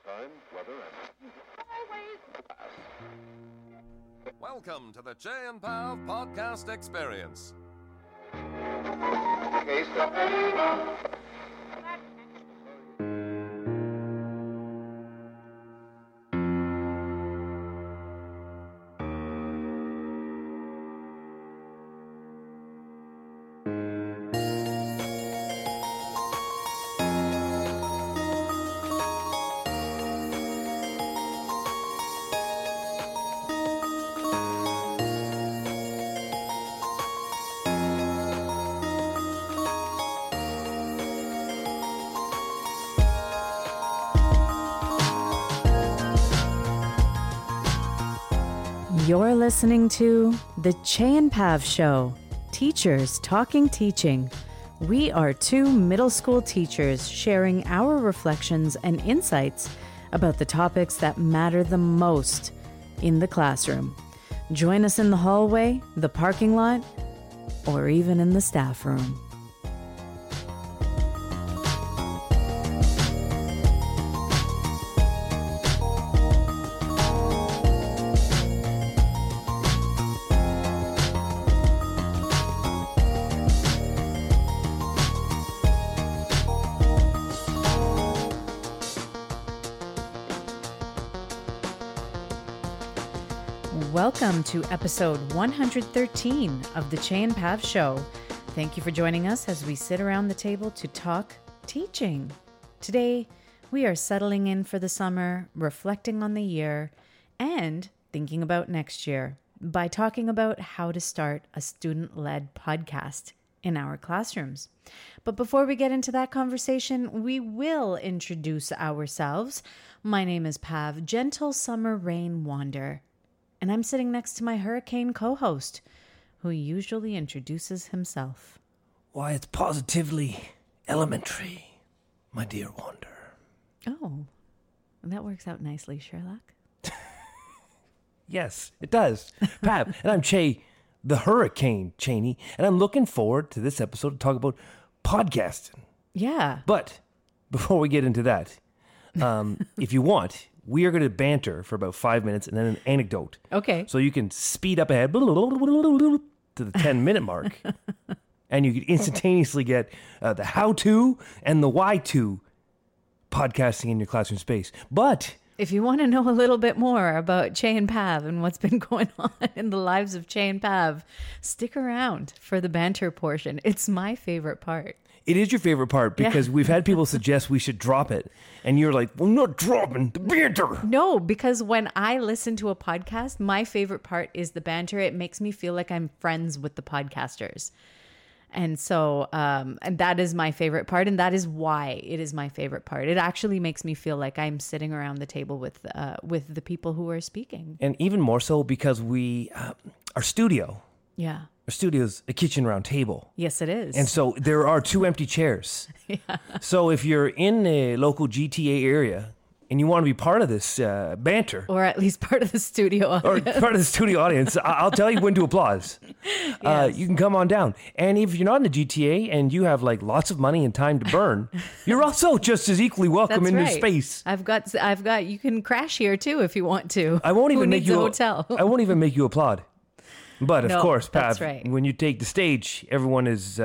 time, weather, and always class. Welcome to the Jay and Pav podcast experience. Okay, stop. You're listening to The Jay and Pav Show, Teachers Talking Teaching. We are two middle school teachers sharing our reflections and insights about the topics that matter the most in the classroom. Join us in the hallway, the parking lot, or even in the staff room. Welcome to episode 113 of The Jay and Pav Show. Thank you for joining us as we sit around the table to talk teaching. Today, we are settling in for the summer, reflecting on the year, and thinking about next year by talking about how to start a student-led podcast in our classrooms. But before we get into that conversation, we will introduce ourselves. My name is Pav, Gentle Summer Rain Wander. And I'm sitting next to my hurricane co-host, who usually introduces himself. Why, it's positively elementary, my dear Wander. Oh, that works out nicely, Sherlock. Yes, it does. Pav, and I'm Jay, the Hurricane Cheney, and I'm looking forward to this episode to talk about podcasting. Yeah. But before we get into that, if you want, we are going to banter for about 5 minutes and then an anecdote. Okay. So you can speed up ahead to the 10-minute mark, and you can instantaneously get the how-to and the why-to podcasting in your classroom space. But if you want to know a little bit more about Jay and Pav and what's been going on in the lives of Jay and Pav, stick around for the banter portion. It's my favorite part. it is your favorite part because we've had people suggest we should drop it. And you're like, well, I'm not dropping the banter. No, because when I listen to a podcast, my favorite part is the banter. It makes me feel like I'm friends with the podcasters. And so, and that is my favorite part. And that is why it is my favorite part. It actually makes me feel like I'm sitting around the table with the people who are speaking. And even more so because we, our studio. Yeah. Our studio's a kitchen round table. Yes, it is. And so there are 2 empty chairs. Yeah. So if you're in a local GTA area and you want to be part of this banter. Or at least part of the studio audience. Or part of the studio audience, I'll tell you when to applause. Yes. You can come on down. And if you're not in the GTA and you have like lots of money and time to burn, you're also just as equally welcome That's in right. this space. I've got, you can crash here too if you want to. I won't even Who make needs you a hotel. I won't even make you applaud. But of No, course, that's Pav, right. when you take the stage, everyone is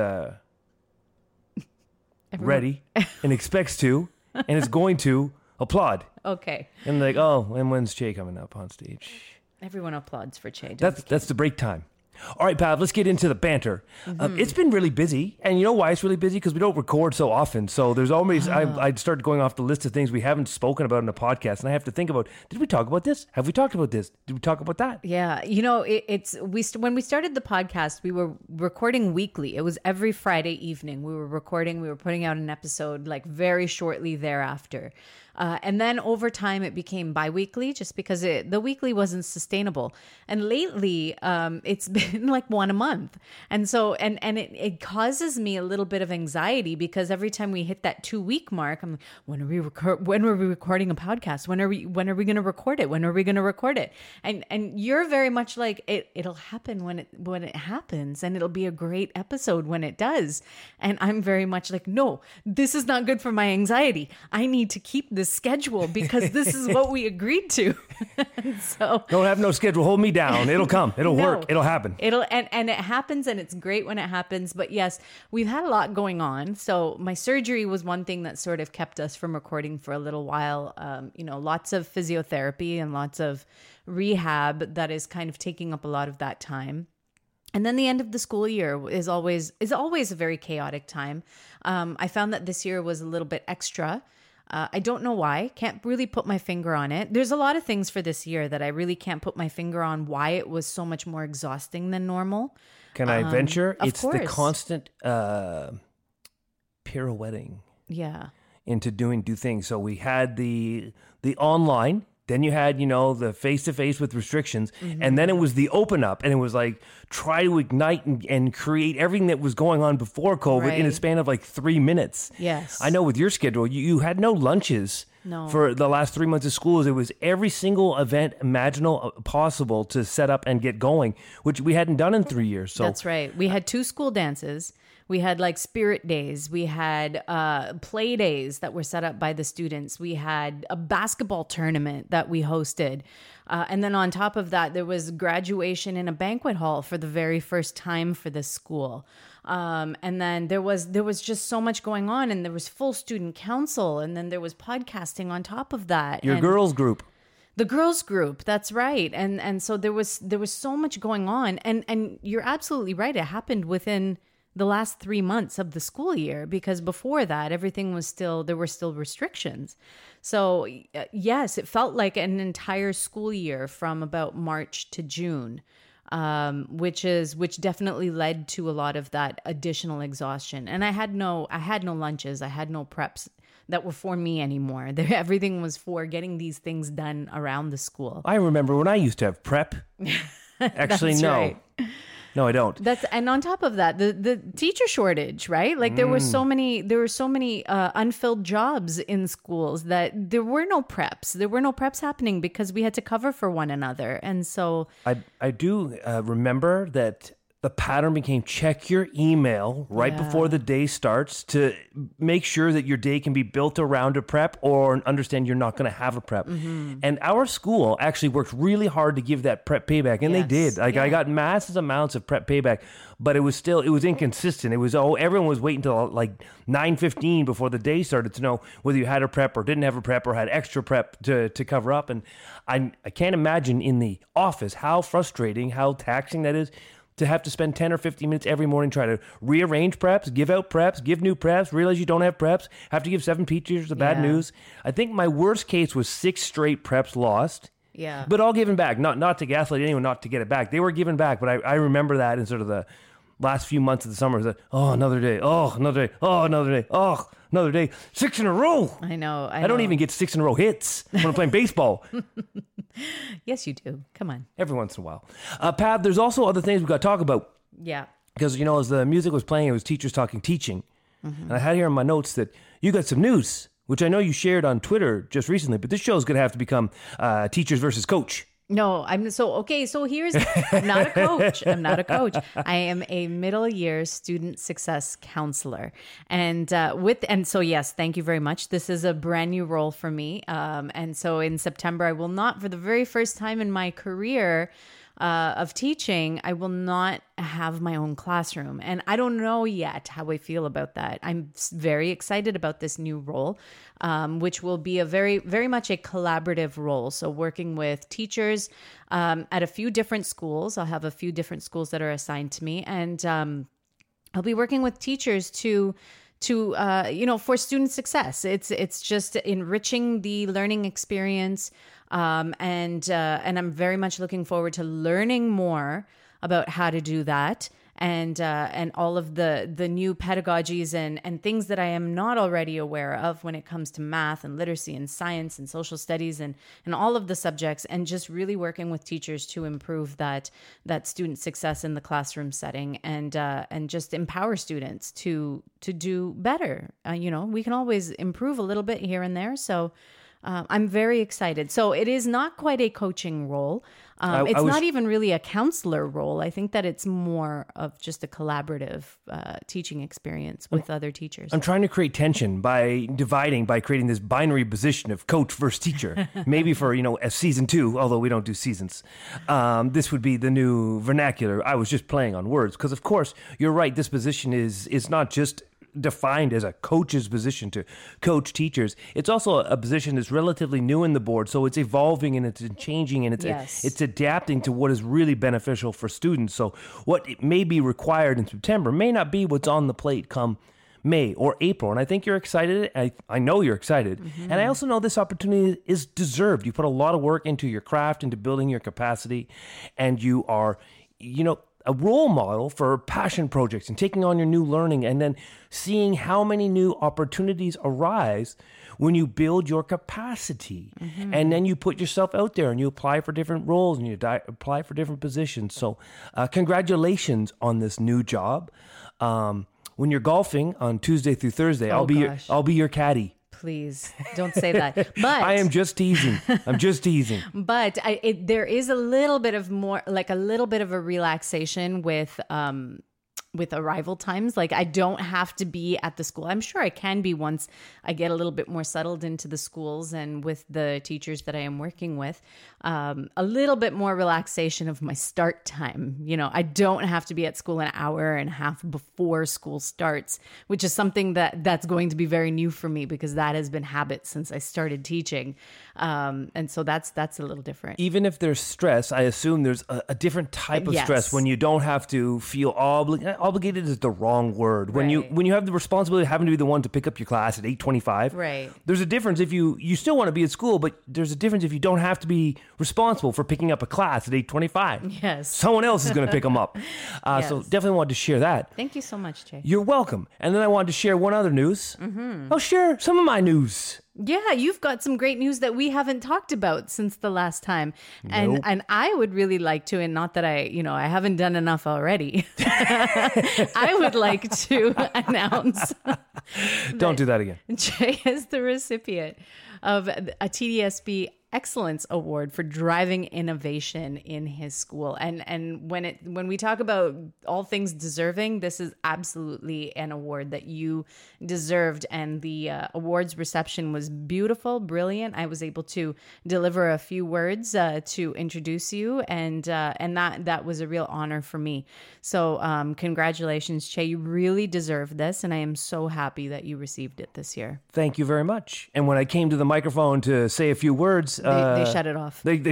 ready and expects to and is going to applaud. Okay. And like, oh, and when's Jay coming up on stage? Everyone applauds for Che. That's the break time. All right, Pav, let's get into the banter. Mm-hmm. It's been really busy. And you know why it's really busy? Because we don't record so often. So there's always, I started going off the list of things we haven't spoken about in the podcast. And I have to think about, did we talk about this? Have we talked about this? Did we talk about that? Yeah, you know, when we started the podcast, we were recording weekly. It was every Friday evening. We were putting out an episode like very shortly thereafter. And then over time, it became bi-weekly just because the weekly wasn't sustainable. And lately, it's been like one a month. And so, and it causes me a little bit of anxiety because every time we hit that 2-week mark, I'm like, when are we recording a podcast? When are we going to record it? When are we going to record it? And you're very much like, it'll happen when it happens, and it'll be a great episode when it does. And I'm very much like, no, this is not good for my anxiety. I need to keep this schedule because this is what we agreed to. So Don't have no schedule. Hold me down. It'll come. It'll work. It'll happen. And it happens, and it's great when it happens. But yes, we've had a lot going on. So my surgery was one thing that sort of kept us from recording for a little while. Lots of physiotherapy and lots of rehab that is kind of taking up a lot of that time. And then the end of the school year is always a very chaotic time. I found that this year was a little bit extra. I don't know why. Can't really put my finger on it. There's a lot of things for this year that I really can't put my finger on why it was so much more exhausting than normal. Can I venture? Of It's course. the constant pirouetting Yeah. into do things. So we had the online. Then you had, the face-to-face with restrictions. And then it was the open up. And it was like, try to ignite and create everything that was going on before COVID in a Right. span of like 3 minutes. Yes. I know with your schedule, you had no lunches No. for the last 3 months of school. It was every single event imaginable possible to set up and get going, which we hadn't done in 3 years. So That's right. We had 2 school dances. We had like spirit days. We had play days that were set up by the students. We had a basketball tournament that we hosted. And then on top of that, there was graduation in a banquet hall for the very first time for this school. And then there was just so much going on, and there was full student council, and then there was podcasting on top of that. your And girls group. the girls group, that's right. And so there was so much going on. And you're absolutely right. It happened within the last 3 months of the school year, because before that, there were still restrictions. So yes, it felt like an entire school year from about March to June, which definitely led to a lot of that additional exhaustion. And I had no lunches. I had no preps that were for me anymore. Everything was for getting these things done around the school. I remember when I used to have prep. Actually, That's no. right. No, I don't. And on top of that, the teacher shortage, right? Like there were so many unfilled jobs in schools that there were no preps. There were no preps happening because we had to cover for one another. And so I do remember that the pattern became check your email right before the day starts to make sure that your day can be built around a prep, or understand you're not going to have a prep. And our school actually worked really hard to give that prep payback, and they did. Like I got massive amounts of prep payback, but it was inconsistent. It was everyone was waiting until like 9:15 before the day started to know whether you had a prep or didn't have a prep or had extra prep to cover up. And I can't imagine in the office how frustrating, how taxing that is, to have to spend 10 or 15 minutes every morning trying to rearrange preps, give out preps, give new preps, realize you don't have preps, have to give 7 teachers the bad news. I think my worst case was 6 straight preps lost. Yeah. But all given back, not to gaslight anyone, not to get it back. They were given back, but I remember that in sort of the last few months of the summer. That, another day, another day, another day, another day. 6 in a row. I know. I don't even get 6 in a row hits when I'm playing baseball. Yes, you do. Come on. Every once in a while. Pav, there's also other things we've got to talk about. Yeah. Because, as the music was playing, it was teachers talking teaching. And I had here in my notes that you got some news, which I know you shared on Twitter just recently, but this show is going to have to become teachers versus coach. No, so here's, I'm not a coach. I am a middle year student success counselor. And so yes, thank you very much. This is a brand new role for me. And so in September, I will not, for the very first time in my career of teaching, I will not have my own classroom. And I don't know yet how I feel about that. I'm very excited about this new role, which will be a very, very much a collaborative role. So working with teachers at a few different schools. I'll have a few different schools that are assigned to me. And I'll be working with teachers to for student success. It's just enriching the learning experience. And I'm very much looking forward to learning more about how to do that and all of the new pedagogies and things that I am not already aware of when it comes to math and literacy and science and social studies and all of the subjects, and just really working with teachers to improve that student success in the classroom setting, and just empower students to do better. We can always improve a little bit here and there. So I'm very excited. So it is not quite a coaching role. It's not even really a counselor role. I think that it's more of just a collaborative teaching experience with other teachers. I'm trying to create tension by creating this binary position of coach versus teacher. Maybe for, a season 2, although we don't do seasons. This would be the new vernacular. I was just playing on words because, of course, you're right. This position is not just defined as a coach's position to coach teachers. It's also a position that's relatively new in the board, so it's evolving and it's changing and it's adapting to what is really beneficial for students. So what it may be required in September may not be what's on the plate come May or April. And I think you're excited. I know you're excited. Mm-hmm. And I also know this opportunity is deserved. You put a lot of work into your craft, into building your capacity, and you are, a role model for passion projects and taking on your new learning and then seeing how many new opportunities arise when you build your capacity. Mm-hmm. And then you put yourself out there and you apply for different roles and you apply for different positions. So congratulations on this new job. When you're golfing on Tuesday through Thursday, I'll be your caddy. Please don't say that. But I am just teasing. I'm just teasing. But there is a little bit of a relaxation with arrival times. Like I don't have to be at the school. I'm sure I can be once I get a little bit more settled into the schools and with the teachers that I am working with. A little bit more relaxation of my start time. I don't have to be at school an hour and a half before school starts, which is something that's going to be very new for me because that has been habit since I started teaching. And so that's a little different. Even if there's stress, I assume there's a different type of stress when you don't have to feel obligated is the wrong word. When you have the responsibility of having to be the one to pick up your class at 8:25. Right. There's a difference if you still want to be at school, but there's a difference if you don't have to be responsible for picking up a class at 8:25. Yes. Someone else is going to pick them up. Yes. So definitely wanted to share that. Thank you so much, Jay. You're welcome. And then I wanted to share one other news. Mm-hmm. I'll share some of my news. Yeah, you've got some great news that we haven't talked about since the last time. Nope. And I would really like to, and not that I haven't done enough already. I would like to announce Don't do that again. Jay is the recipient of a TDSB Excellence Award for driving innovation in his school. And when we talk about all things deserving, this is absolutely an award that you deserved. And the awards reception was beautiful, brilliant. I was able to deliver a few words to introduce you, and that was a real honor for me. So congratulations, Che. You really deserve this, and I am so happy that you received it this year. Thank you very much. And when I came to the microphone to say a few words, they shut it off. They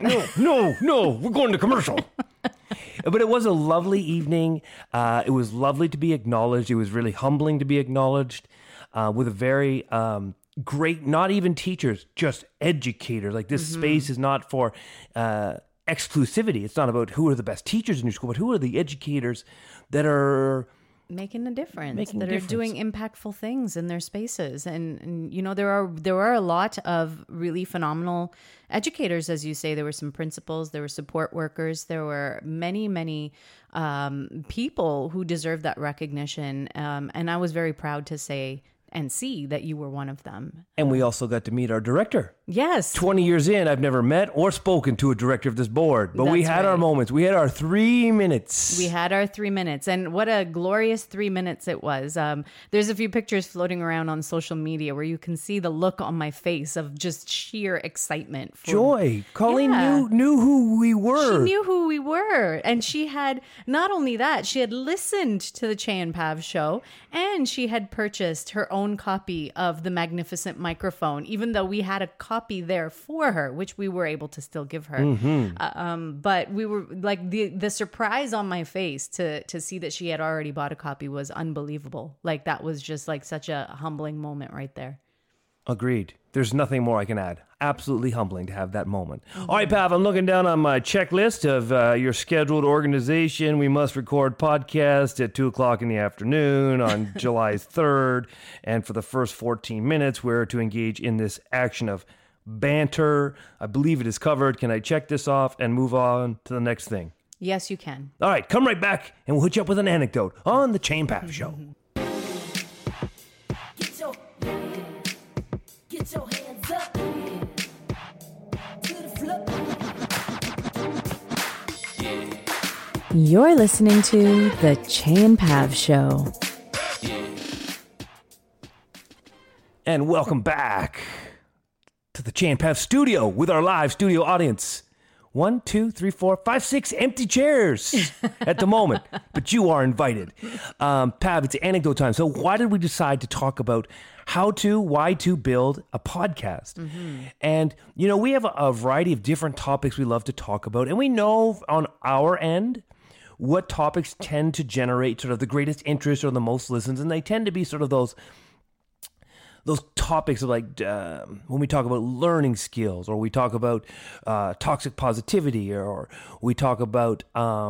no, we're going to commercial. But it was a lovely evening. It was lovely to be acknowledged. It was really humbling to be acknowledged with a very great, not even teachers, just educators. Like this space is not for exclusivity. It's not about who are the best teachers in your school, but who are the educators that are making a difference, are doing impactful things in their spaces. And there are a lot of really phenomenal educators, as you say. There were some principals, there were support workers, there were many people who deserve that recognition. And I was very proud to say and see that you were one of them. And we also got to meet our director. Yes. 20 years in, I've never met or spoken to a director of this board, but we had our moments. We had our 3 minutes. We had our 3 minutes, and what a glorious 3 minutes it was. There's a few pictures floating around on social media where you can see the look on my face of just sheer excitement. Joy. Colleen knew who we were. She knew who we were, and she had, not only that, she had listened to the Che and Pav show, and she had purchased her own copy of the Magnificent Microphone, even though we had a copy there for her, which we were able to still give her. Mm-hmm. But we were like, the surprise on my face to see that she had already bought a copy was unbelievable. Like that was just like such a humbling moment right there. Agreed. There's nothing more I can add. Absolutely humbling to have that moment. All right, Pav, I'm looking down on my checklist of your scheduled organization. We must record podcast at 2 o'clock in the afternoon on July 3rd. And for the first 14 minutes, we're to engage in this action of banter. I believe it is covered. Can I check this off and move on to the next thing? Yes, you can. All right, come right back and we'll hook you up with an anecdote on the Chain Pav Show. Get your hands up to the floor. You're listening to The Chain Pav Show. And welcome back to the Chain Pav Studio with our live studio audience. 1, 2, 3, 4, 5, 6 empty chairs at the moment, but you are invited. Pav, it's anecdote time. So why did we decide to talk about why to build a podcast? And, you know, we have a variety of different topics we love to talk about. And we know on our end what topics tend to generate sort of the greatest interest or the most listens. And they tend to be sort of those topics of like when we talk about learning skills, or we talk about toxic positivity, or we talk about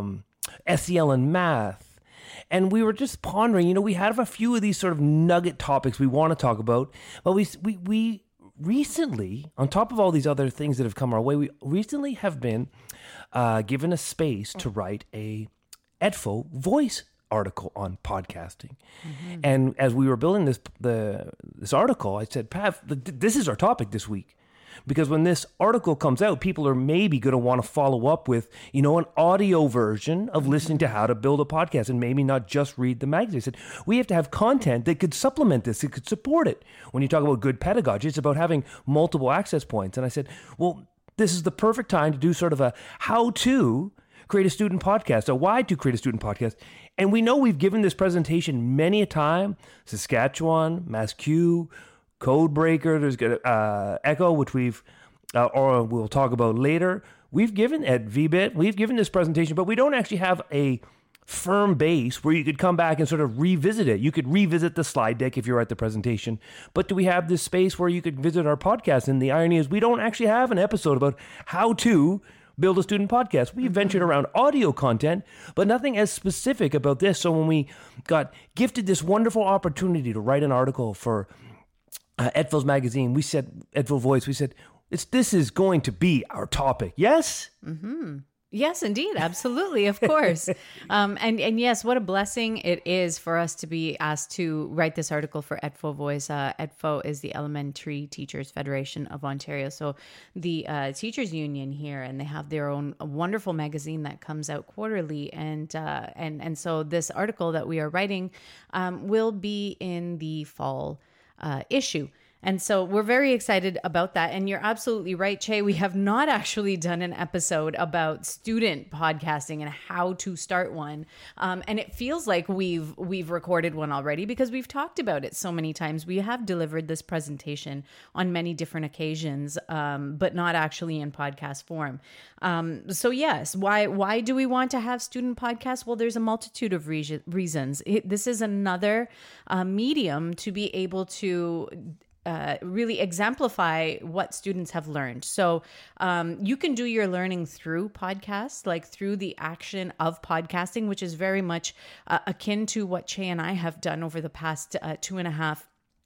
SEL and math. And we were just pondering, you know, we have a few of these sort of nugget topics we want to talk about, but we recently, on top of all these other things that have come our way, we recently have been given a space to write a Edfo voice article on podcasting. And as we were building this article, I said, Pav, this is our topic this week. Because when this article comes out, people are maybe going to want to follow up with, you know, an audio version of listening to how to build a podcast, and maybe not just read the magazine. I said, we have to have content that could supplement this, that could support it. When you talk about good pedagogy, it's about having multiple access points. And I said, well, this is the perfect time to do sort of a how to create a student podcast, a why to create a student podcast. And we know we've given this presentation many a time. Saskatchewan, MassQ, Codebreaker, there's Echo, which we'll talk about later. We've given at VBIT, we've given this presentation, but we don't actually have a firm base where you could come back and sort of revisit it. You could revisit the slide deck if you're at the presentation, but do we have this space where you could visit our podcast? And the irony is we don't actually have an episode about how to build a student podcast. We ventured around audio content, but nothing as specific about this. So when we got gifted this wonderful opportunity to write an article for Edfo's magazine, we said, Edfo Voice, we said, this is going to be our topic. Yes? Yes, indeed. Absolutely. Of course. And yes, what a blessing it is for us to be asked to write this article for Edfo Voice. Edfo is the Elementary Teachers Federation of Ontario. So the teachers union here, and they have their own wonderful magazine that comes out quarterly. And so this article that we are writing will be in the fall issue. And so we're very excited about that. And you're absolutely right, Che. We have not actually done an episode about student podcasting and how to start one. And it feels like we've recorded one already because we've talked about it so many times. We have delivered this presentation on many different occasions, but not actually in podcast form. So yes, why do we want to have student podcasts? Well, there's a multitude of reasons. This is another medium to be able to really exemplify what students have learned. So you can do your learning through podcasts, like through the action of podcasting, which is very much akin to what Che and I have done over the past 2.5.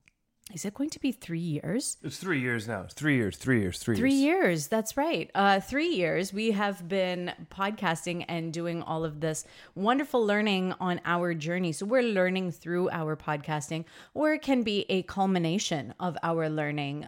Is it going to be 3 years? It's 3 years now. It's 3 years. 3 years. That's right. 3 years. We have been podcasting and doing all of this wonderful learning on our journey. So we're learning through our podcasting, or it can be a culmination of our learning,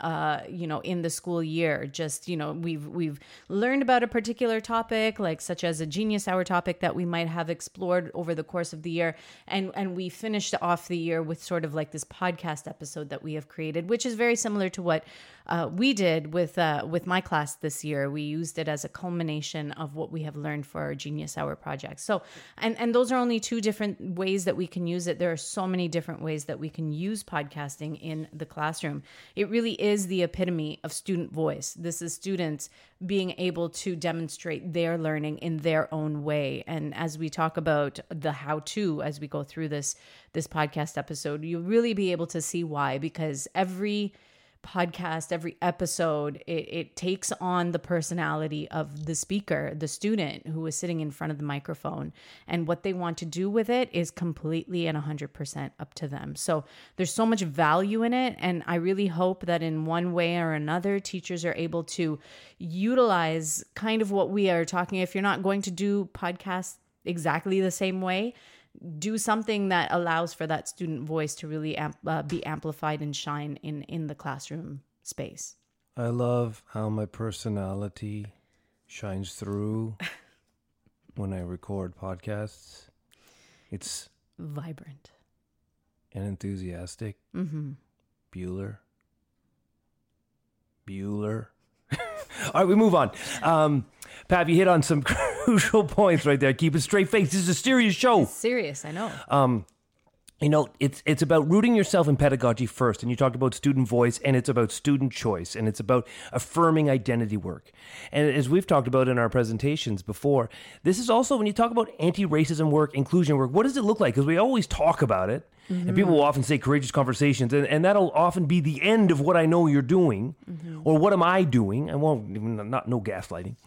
in the school year. Just, we've learned about a particular topic, like such as a Genius Hour topic that we might have explored over the course of the year. And we finished off the year with sort of like this podcast episode that we have created, which is very similar to what we did with my class this year. We used it as a culmination of what we have learned for our Genius Hour project. So, and those are only two different ways that we can use it. There are so many different ways that we can use podcasting in the classroom. It really is the epitome of student voice. This is students being able to demonstrate their learning in their own way. And as we talk about the how-to, as we go through this podcast episode, you'll really be able to see why, because every podcast, every episode, it takes on the personality of the speaker, the student who is sitting in front of the microphone. And what they want to do with it is completely and 100% up to them. So there's so much value in it. And I really hope that in one way or another, teachers are able to utilize kind of what we are talking. If you're not going to do podcasts exactly the same way, do something that allows for that student voice to really be amplified and shine in the classroom space. I love how my personality shines through when I record podcasts. It's Vibrant. and enthusiastic. Mm-hmm. Bueller. All right, we move on. Pav, you hit on some crucial points right there. Keep a straight face. This is a serious show. It's serious, I know. You know, it's about rooting yourself in pedagogy first. And you talked about student voice, and it's about student choice, and it's about affirming identity work. And as we've talked about in our presentations before, this is also when you talk about anti-racism work, inclusion work, what does it look like? Because we always talk about it. Mm-hmm. And people will often say courageous conversations, and that'll often be the end of what I know you're doing, or what am I doing? And well, no gaslighting.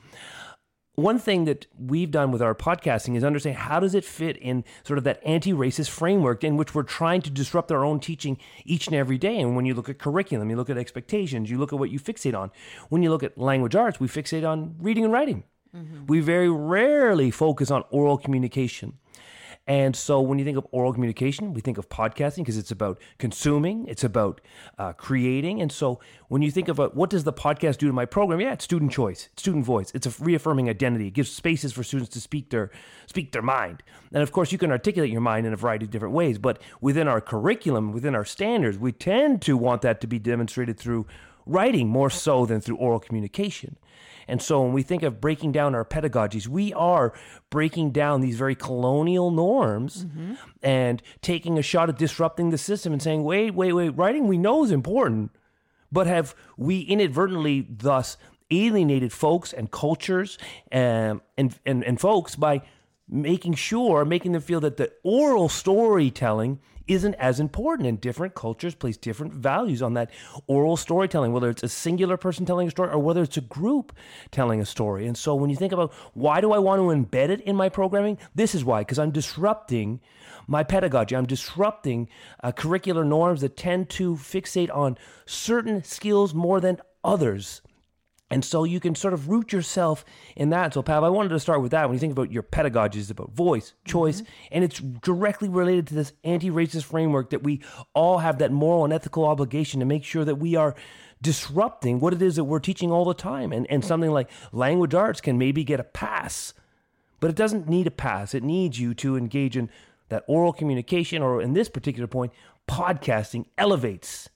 One thing that we've done with our podcasting is understand how does it fit in sort of that anti-racist framework in which we're trying to disrupt our own teaching each and every day. And when you look at curriculum, you look at expectations, you look at what you fixate on. When you look at language arts, we fixate on reading and writing. Mm-hmm. We very rarely focus on oral communication. And so when you think of oral communication, we think of podcasting because it's about consuming, it's about creating. And so when you think about what does the podcast do to my program? Yeah, it's student choice, it's student voice. It's a reaffirming identity. It gives spaces for students to speak their mind. And of course, you can articulate your mind in a variety of different ways. But within our curriculum, within our standards, we tend to want that to be demonstrated through writing more so than through oral communication. And so when we think of breaking down our pedagogies, we are breaking down these very colonial norms and taking a shot at disrupting the system and saying, wait, writing we know is important, but have we inadvertently thus alienated folks and cultures and folks by making them feel that the oral storytelling isn't as important, and different cultures place different values on that oral storytelling, whether it's a singular person telling a story or whether it's a group telling a story. And so when you think about why do I want to embed it in my programming, this is why, because I'm disrupting my pedagogy. I'm disrupting curricular norms that tend to fixate on certain skills more than others. And so you can sort of root yourself in that. So, Pav, I wanted to start with that. When you think about your pedagogy, it's about voice, choice, and it's directly related to this anti-racist framework that we all have that moral and ethical obligation to make sure that we are disrupting what it is that we're teaching all the time. And something like language arts can maybe get a pass, but it doesn't need a pass. It needs you to engage in that oral communication, or in this particular point, podcasting elevates.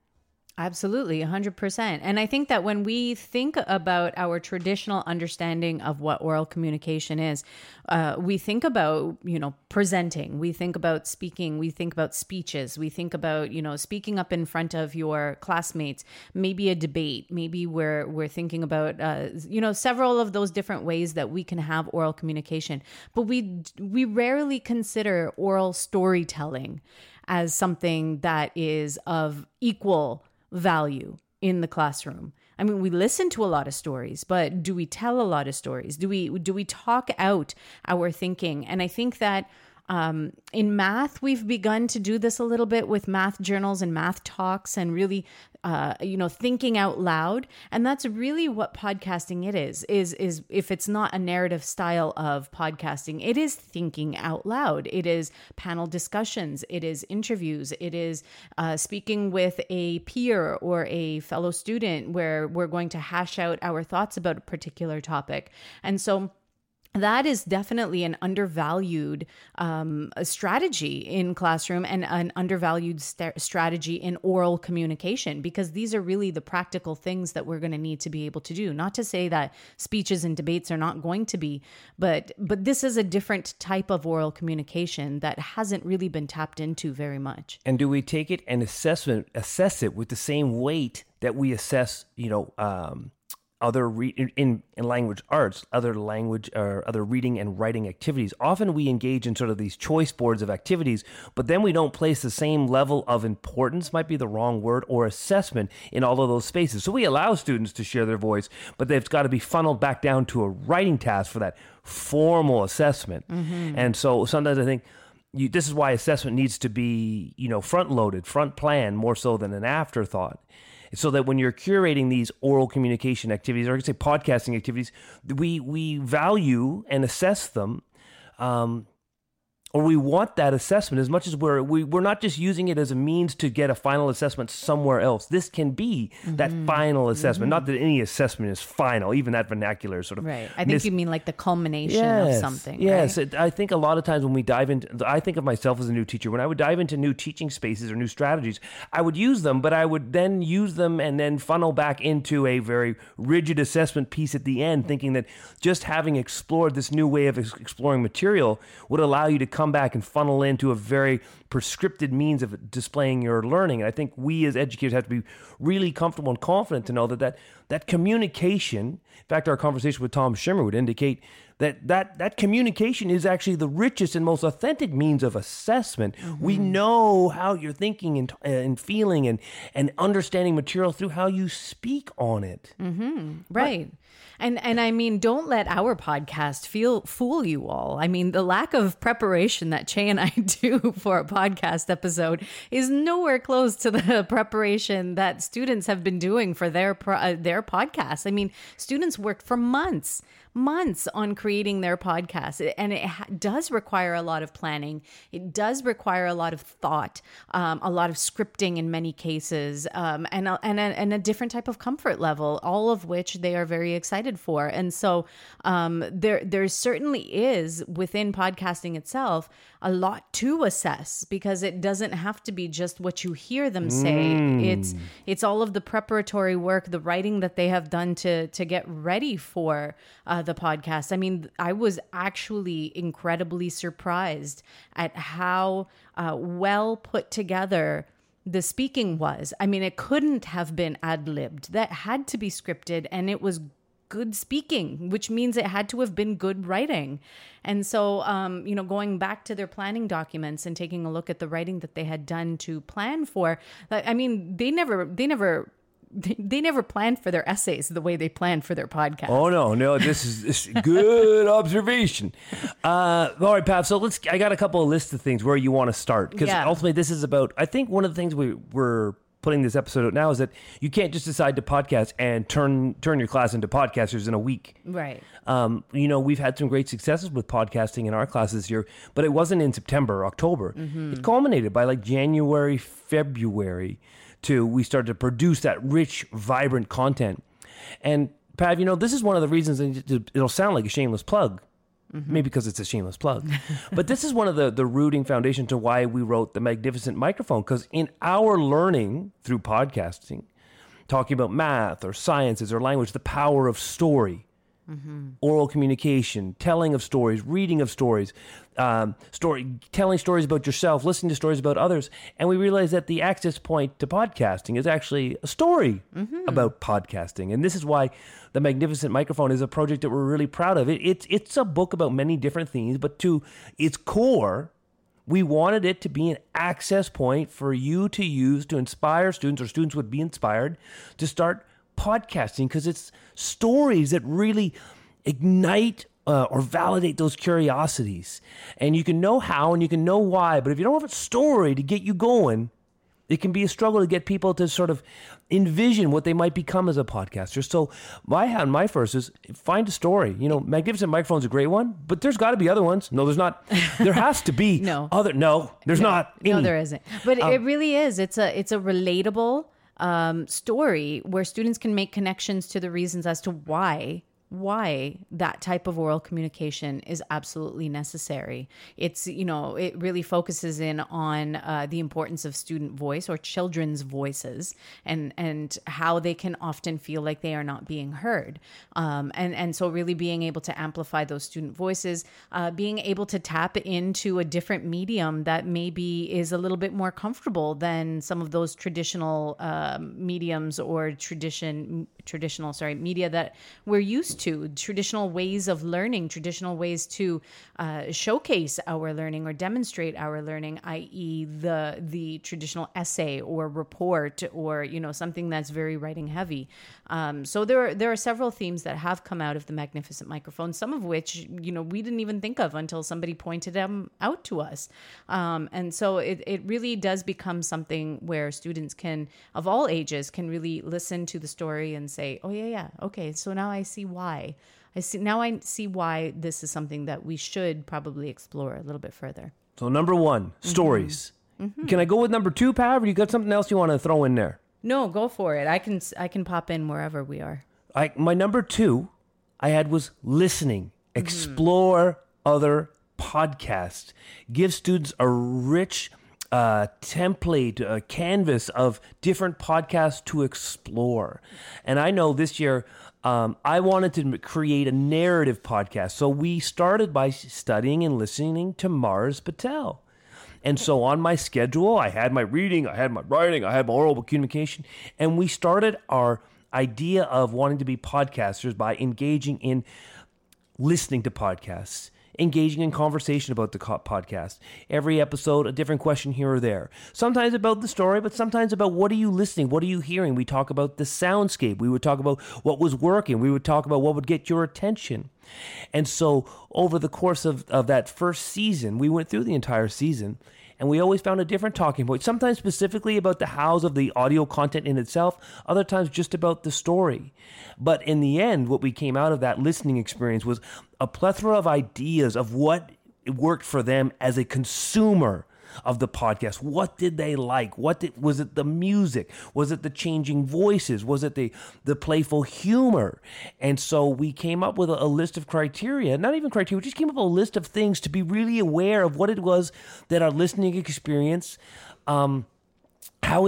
Absolutely, 100%. And I think that when we think about our traditional understanding of what oral communication is, we think about, presenting, we think about speaking, we think about speeches, we think about, speaking up in front of your classmates, maybe a debate, maybe we're thinking about, several of those different ways that we can have oral communication. But we rarely consider oral storytelling as something that is of equal value in the classroom. I mean, we listen to a lot of stories, but do we tell a lot of stories? Do we talk out our thinking? And I think that in math, we've begun to do this a little bit with math journals and math talks and really, thinking out loud. And that's really what podcasting is if it's not a narrative style of podcasting, it is thinking out loud. It is panel discussions. It is interviews. It is speaking with a peer or a fellow student where we're going to hash out our thoughts about a particular topic. And so that is definitely an undervalued strategy in classroom and an undervalued strategy in oral communication, because these are really the practical things that we're going to need to be able to do. Not to say that speeches and debates are not going to be, but this is a different type of oral communication that hasn't really been tapped into very much. And do we take it and assess it with the same weight that we assess, other in language arts, other language or other reading and writing activities. Often we engage in sort of these choice boards of activities, but then we don't place the same level of importance, might be the wrong word, or assessment in all of those spaces. So we allow students to share their voice, but they've got to be funneled back down to a writing task for that formal assessment. And so sometimes I think this is why assessment needs to be, front-loaded, front-planned, more so than an afterthought. So that when you're curating these oral communication activities, or I could say podcasting activities, we value and assess them, or we want that assessment as much as we're not just using it as a means to get a final assessment somewhere else. This can be that final assessment. Not that any assessment is final, even that vernacular is sort of Right. I think you mean like the culmination of something. Yes. Right? I think a lot of times when we dive into, I think of myself as a new teacher, when I would dive into new teaching spaces or new strategies, I would use them, but I would then use them and then funnel back into a very rigid assessment piece at the end, thinking that just having explored this new way of exploring material would allow you to come back and funnel into a very prescripted means of displaying your learning. And I think we as educators have to be really comfortable and confident to know that communication, in fact, our conversation with Tom Schimmer would indicate that communication is actually the richest and most authentic means of assessment. We know how you're thinking and feeling and understanding material through how you speak on it. Right. And I mean, don't let our podcast fool you all. I mean, the lack of preparation that Che and I do for a podcast episode is nowhere close to the preparation that students have been doing for their podcasts. I mean, students worked for months on creating their podcast, and it does require a lot of planning. It does require a lot of thought, a lot of scripting in many cases, and a different type of comfort level, all of which they are very excited for. And so there certainly is within podcasting itself a lot to assess, because it doesn't have to be just what you hear them say. It's all of the preparatory work, the writing that they have done to get ready for the podcast. I mean, I was actually incredibly surprised at how well put together the speaking was. I mean, it couldn't have been ad-libbed. That had to be scripted, and it was good speaking, which means it had to have been good writing. And so, going back to their planning documents and taking a look at the writing that they had done to plan for, I mean, they never planned for their essays the way they planned for their podcast. Oh, no, this is good observation. All right, Pav, so I got a couple of lists of things where you want to start, because ultimately this is about, I think one of the things we're putting this episode out now is that you can't just decide to podcast and turn your class into podcasters in a week. Right. We've had some great successes with podcasting in our classes this year, but it wasn't in September or October. It culminated by like January, February, we started to produce that rich, vibrant content. And Pav, this is one of the reasons, it'll sound like a shameless plug, maybe because it's a shameless plug, but this is one of the rooting foundation to why we wrote The Magnificent Microphone, because in our learning through podcasting, talking about math or sciences or language, the power of story, oral communication, telling of stories, reading of stories, telling stories about yourself, listening to stories about others. And we realized that the access point to podcasting is actually a story about podcasting. And this is why The Magnificent Microphone is a project that we're really proud of. It's a book about many different themes, but to its core, we wanted it to be an access point for you to use to inspire students, or students would be inspired to start podcasting, because it's stories that really ignite or validate those curiosities. And you can know how and you can know why, but if you don't have a story to get you going, it can be a struggle to get people to sort of envision what they might become as a podcaster. So my first is find a story. Magnificent Microphone is a great one, but there's got to be other ones. No, there's not. There has to be there's not any. No, there isn't. But it really is. It's a relatable story where students can make connections to the reasons as to why that type of oral communication is absolutely necessary. It's, it really focuses in on the importance of student voice or children's voices, and how they can often feel like they are not being heard. And so really being able to amplify those student voices, being able to tap into a different medium that maybe is a little bit more comfortable than some of those traditional mediums or tradition media that we're used to, traditional ways of learning, traditional ways to showcase our learning or demonstrate our learning, i.e. the traditional essay or report or, something that's very writing heavy. So there are several themes that have come out of the Magnificent Microphone, some of which, we didn't even think of until somebody pointed them out to us. And so it really does become something where students of all ages can really listen to the story and say, oh yeah, okay, so now I see why. I see why this is something that we should probably explore a little bit further. So number one, stories. Can I go with number two, Pav, or you got something else you want to throw in there? No, go for it. I can pop in wherever we are. My number two I had was listening. Explore other podcasts. Give students a rich template, a canvas of different podcasts to explore. And I know this year I wanted to create a narrative podcast. So we started by studying and listening to Mars Patel. And so on my schedule, I had my reading, I had my writing, I had my oral communication. And we started our idea of wanting to be podcasters by engaging in listening to podcasts, engaging in conversation about the podcast. Every episode, a different question here or there. Sometimes about the story, but sometimes about what are you listening? What are you hearing? We talk about the soundscape. We would talk about what was working. We would talk about what would get your attention. And so over the course of that first season, we went through the entire season, and we always found a different talking point, sometimes specifically about the hows of the audio content in itself, other times just about the story. But in the end, what we came out of that listening experience was a plethora of ideas of what worked for them as a consumer of the podcast. What did they like? Was it the music? Was it the changing voices? Was it the playful humor? And so we came up with a list of criteria, not even criteria, we just came up with a list of things to be really aware of what it was that our listening experience, how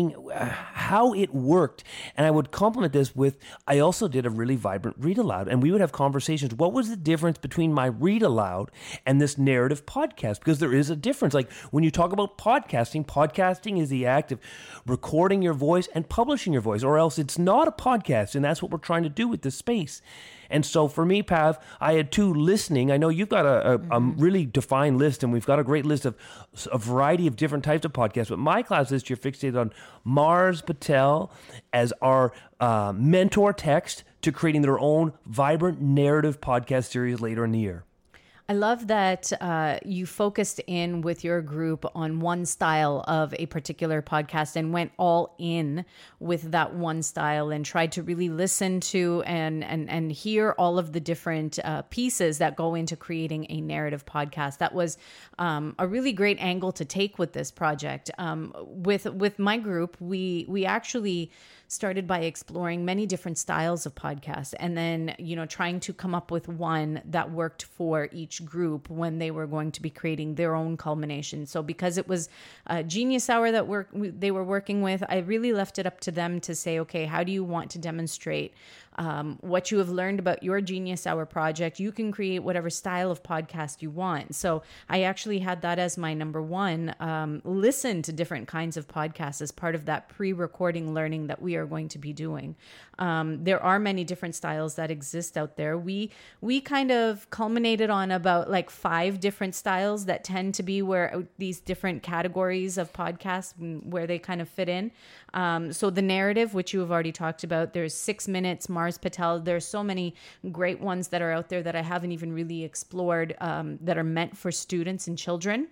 it worked. And I would complement this with, I also did a really vibrant read aloud, and we would have conversations. What was the difference between my read aloud and this narrative podcast? Because there is a difference. Like when you talk about podcasting is the act of recording your voice and publishing your voice, or else it's not a podcast. And that's what we're trying to do with this space. And so for me, Pav, I had two listening. I know you've got a really defined list, and we've got a great list of a variety of different types of podcasts. But my class list, you're fixated on Mars Patel as our mentor text to creating their own vibrant narrative podcast series later in the year. I love that you focused in with your group on one style of a particular podcast and went all in with that one style and tried to really listen to and hear all of the different pieces that go into creating a narrative podcast. That was a really great angle to take with this project. With my group, we actually started by exploring many different styles of podcasts and then, trying to come up with one that worked for each group when they were going to be creating their own culmination. So because it was a Genius Hour that they were working with, I really left it up to them to say, okay, how do you want to demonstrate what you have learned about your Genius Hour project? You can create whatever style of podcast you want. So I actually had that as my number one, listen to different kinds of podcasts as part of that pre-recording learning that we are going to be doing. There are many different styles that exist out there. We kind of culminated on about like 5 different styles that tend to be where these different categories of podcasts, where they kind of fit in. So the narrative, which you have already talked about, there's 6 Minutes, Mars Patel. There's so many great ones that are out there that I haven't even really explored that are meant for students and children.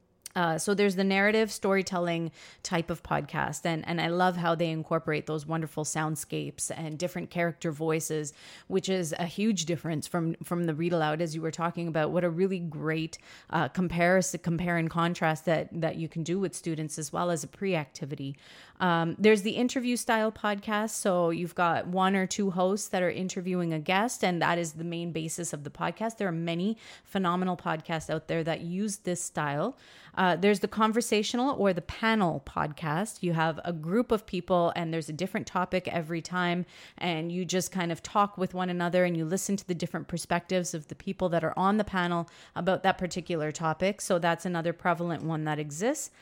So there's the narrative storytelling type of podcast. And I love how they incorporate those wonderful soundscapes and different character voices, which is a huge difference from the read aloud, as you were talking about. What a really great compare and contrast that you can do with students as well as a pre-activity. There's the interview style podcast. So you've got 1 or 2 hosts that are interviewing a guest, and that is the main basis of the podcast. There are many phenomenal podcasts out there that use this style. There's the conversational or the panel podcast. You have a group of people and there's a different topic every time, and you just kind of talk with one another and you listen to the different perspectives of the people that are on the panel about that particular topic. So that's another prevalent one that exists.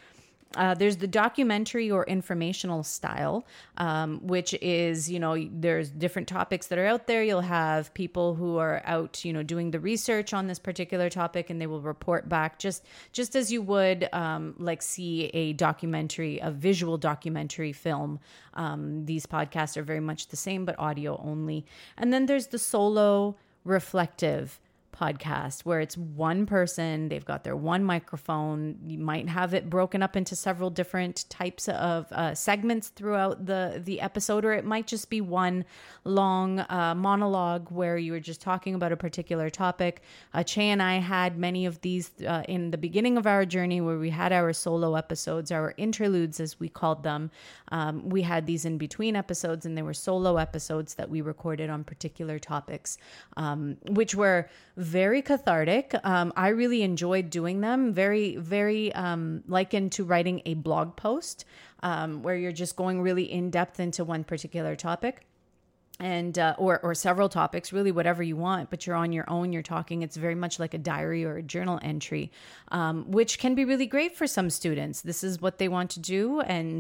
There's the documentary or informational style, which is, there's different topics that are out there. You'll have people who are out, doing the research on this particular topic, and they will report back just as you would see a documentary, a visual documentary film. These podcasts are very much the same, but audio only. And then there's the solo reflective podcast where it's one person, they've got their one microphone. You might have it broken up into several different types of segments throughout the episode, or it might just be one long monologue where you were just talking about a particular topic. Che and I had many of these in the beginning of our journey, where we had our solo episodes, our interludes as we called them. We had these in between episodes, and they were solo episodes that we recorded on particular topics, which were very cathartic. I really enjoyed doing them. Very, very likened to writing a blog post, where you're just going really in depth into one particular topic. And or several topics, really whatever you want, but you're on your own, you're talking. It's very much like a diary or a journal entry, which can be really great for some students. This is what they want to do, and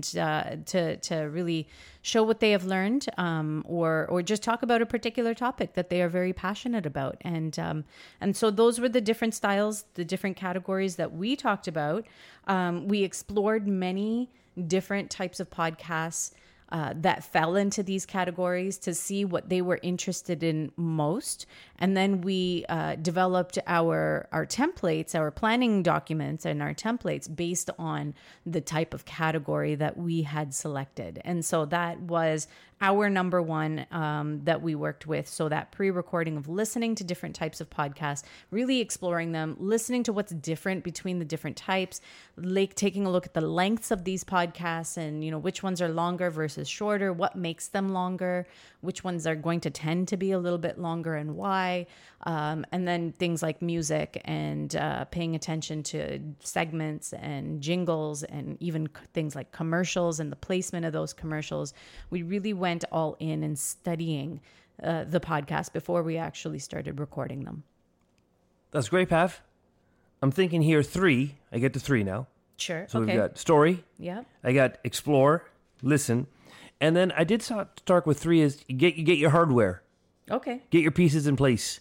to really show what they have learned, or just talk about a particular topic that they are very passionate about. And so those were the different styles, the different categories that we talked about. We explored many different types of podcasts that fell into these categories to see what they were interested in most. And then we developed our templates, our planning documents and our templates based on the type of category that we had selected. And so that was our number one that we worked with. So that pre-recording of listening to different types of podcasts, really exploring them, listening to what's different between the different types, taking a look at the lengths of these podcasts and, which ones are longer versus shorter, what makes them longer, which ones are going to tend to be a little bit longer and why. And then things like music and paying attention to segments and jingles and even things like commercials and the placement of those commercials. We really went all in studying the podcast before we actually started recording them. That's great, Pav. I'm thinking here 3. I get to 3 now. Sure. So okay. we've got story. Yeah. I got explore, listen. And then I did start with 3 is you get your hardware. Okay. Get your pieces in place.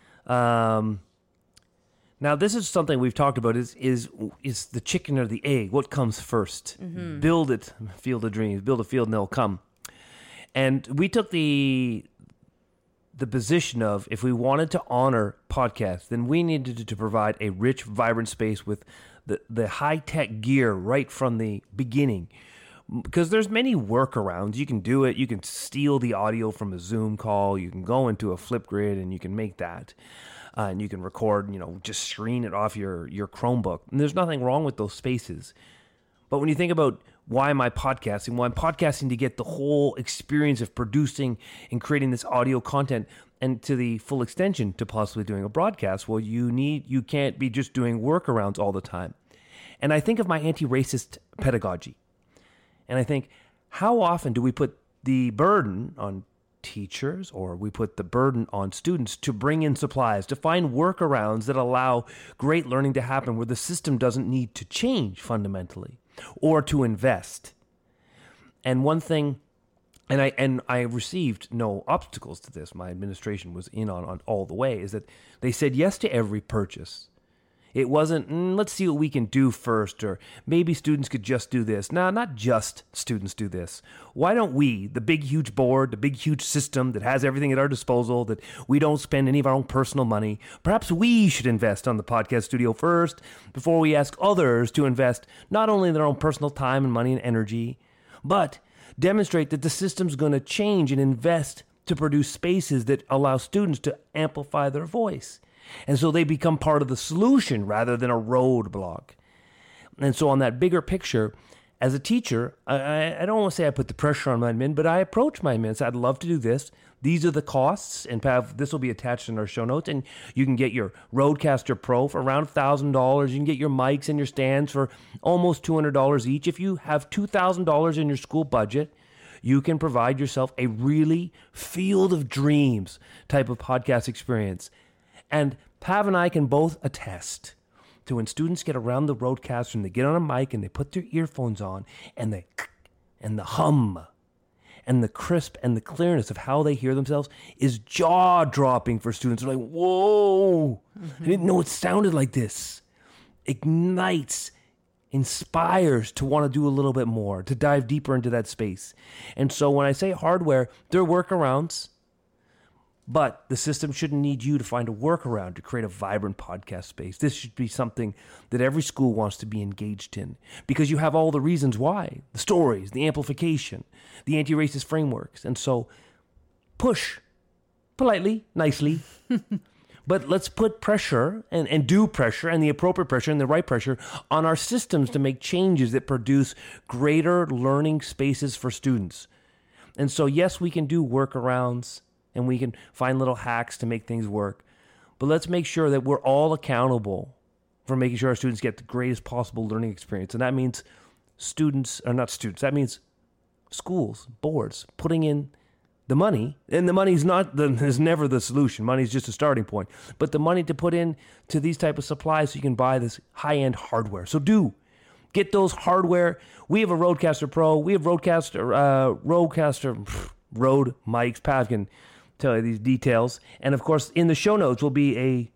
Now this is something we've talked about is the chicken or the egg? What comes first? Mm-hmm. Build it, field of dreams. Build a field and they'll come. And we took the position of, if we wanted to honor podcasts, then we needed to provide a rich, vibrant space with the high-tech gear right from the beginning. Because there's many workarounds. You can do it. You can steal the audio from a Zoom call. You can go into a Flipgrid and you can make that. And you can record, just screen it off your Chromebook. And there's nothing wrong with those spaces. But when you think about why am I podcasting? Well, I'm podcasting to get the whole experience of producing and creating this audio content, and to the full extension to possibly doing a broadcast. Well, you can't be just doing workarounds all the time. And I think of my anti-racist pedagogy. And I think, how often do we put the burden on teachers, or we put the burden on students to bring in supplies, to find workarounds that allow great learning to happen where the system doesn't need to change fundamentally, or to invest? And one thing, and I received no obstacles to this, my administration was in on all the way, is that they said yes to every purchase. It wasn't, let's see what we can do first, or maybe students could just do this. No, not just students do this. Why don't we, the big, huge board, the big, huge system that has everything at our disposal, that we don't spend any of our own personal money, perhaps we should invest on the podcast studio first before we ask others to invest not only in their own personal time and money and energy, but demonstrate that the system's going to change and invest to produce spaces that allow students to amplify their voice. And so they become part of the solution rather than a roadblock. And so on that bigger picture, as a teacher, I don't want to say I put the pressure on my admin, but I approach my admin and say, I'd love to do this. These are the costs. And Pav, this will be attached in our show notes. And you can get your Rodecaster Pro for around $1,000. You can get your mics and your stands for almost $200 each. If you have $2,000 in your school budget, you can provide yourself a really field of dreams type of podcast experience. And Pav and I can both attest to when students get around the Rodecaster and they get on a mic and they put their earphones on and the hum and the crisp and the clearness of how they hear themselves is jaw-dropping for students. They're like, whoa, I didn't know it sounded like this. Ignites, inspires to want to do a little bit more, to dive deeper into that space. And so when I say hardware, there are workarounds, but the system shouldn't need you to find a workaround to create a vibrant podcast space. This should be something that every school wants to be engaged in because you have all the reasons why, the stories, the amplification, the anti-racist frameworks. And so push politely, nicely, but let's put pressure and do pressure and the appropriate pressure and the right pressure on our systems to make changes that produce greater learning spaces for students. And so, yes, we can do workarounds and we can find little hacks to make things work. But let's make sure that we're all accountable for making sure our students get the greatest possible learning experience. And that means that means schools, boards, putting in the money. And the money is never the solution. Money is just a starting point. But the money to put in to these type of supplies so you can buy this high-end hardware. So get those hardware. We have a Rodecaster Pro. We have Rode mics. Pav can tell you these details. And of course, in the show notes will be a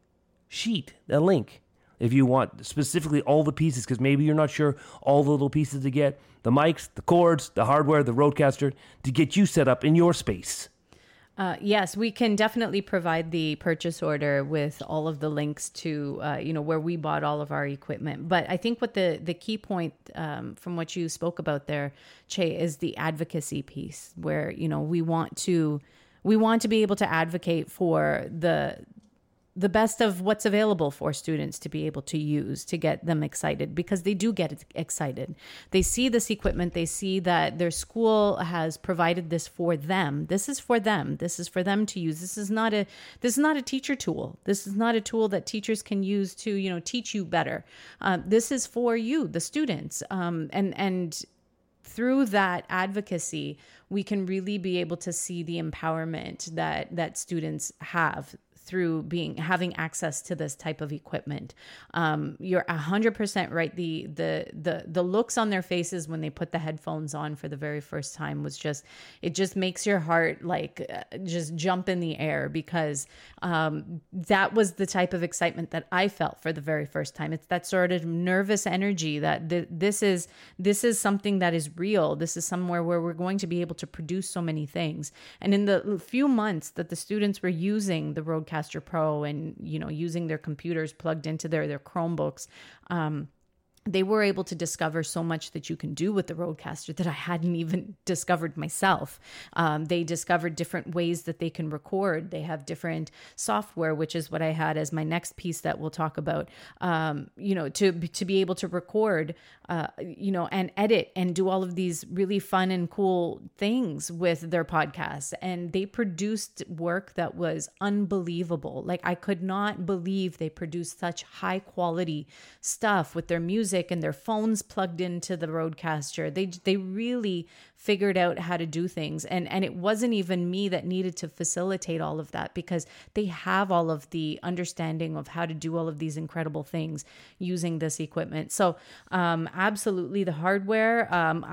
link, if you want specifically all the pieces, because maybe you're not sure all the little pieces to get, the mics, the cords, the hardware, the Rodecaster, to get you set up in your space. Yes, we can definitely provide the purchase order with all of the links to, where we bought all of our equipment. But I think what the key point from what you spoke about there, Che, is the advocacy piece where, we want to be able to advocate for the best of what's available for students to be able to use to get them excited, because they do get excited. They see this equipment. They see that their school has provided this for them. This is for them. This is for them to use. This is not a teacher tool. This is not a tool that teachers can use to, teach you better. This is for you, the students. And through that advocacy, we can really be able to see the empowerment that students have through having access to this type of equipment. You're 100% right. The looks on their faces when they put the headphones on for the very first time it just makes your heart just jump in the air, because that was the type of excitement that I felt for the very first time. It's that sort of nervous energy that this is something that is real. This is somewhere where we're going to be able to produce so many things. And in the few months that the students were using the Rodecaster Pro and, using their computers plugged into their Chromebooks, they were able to discover so much that you can do with the Rodecaster that I hadn't even discovered myself. They discovered different ways that they can record. They have different software, which is what I had as my next piece that we'll talk about, to be able to record, and edit and do all of these really fun and cool things with their podcasts. And they produced work that was unbelievable. Like, I could not believe they produced such high quality stuff with their music and their phones plugged into the Rodecaster. They really figured out how to do things. And it wasn't even me that needed to facilitate all of that, because they have all of the understanding of how to do all of these incredible things using this equipment. So absolutely the hardware,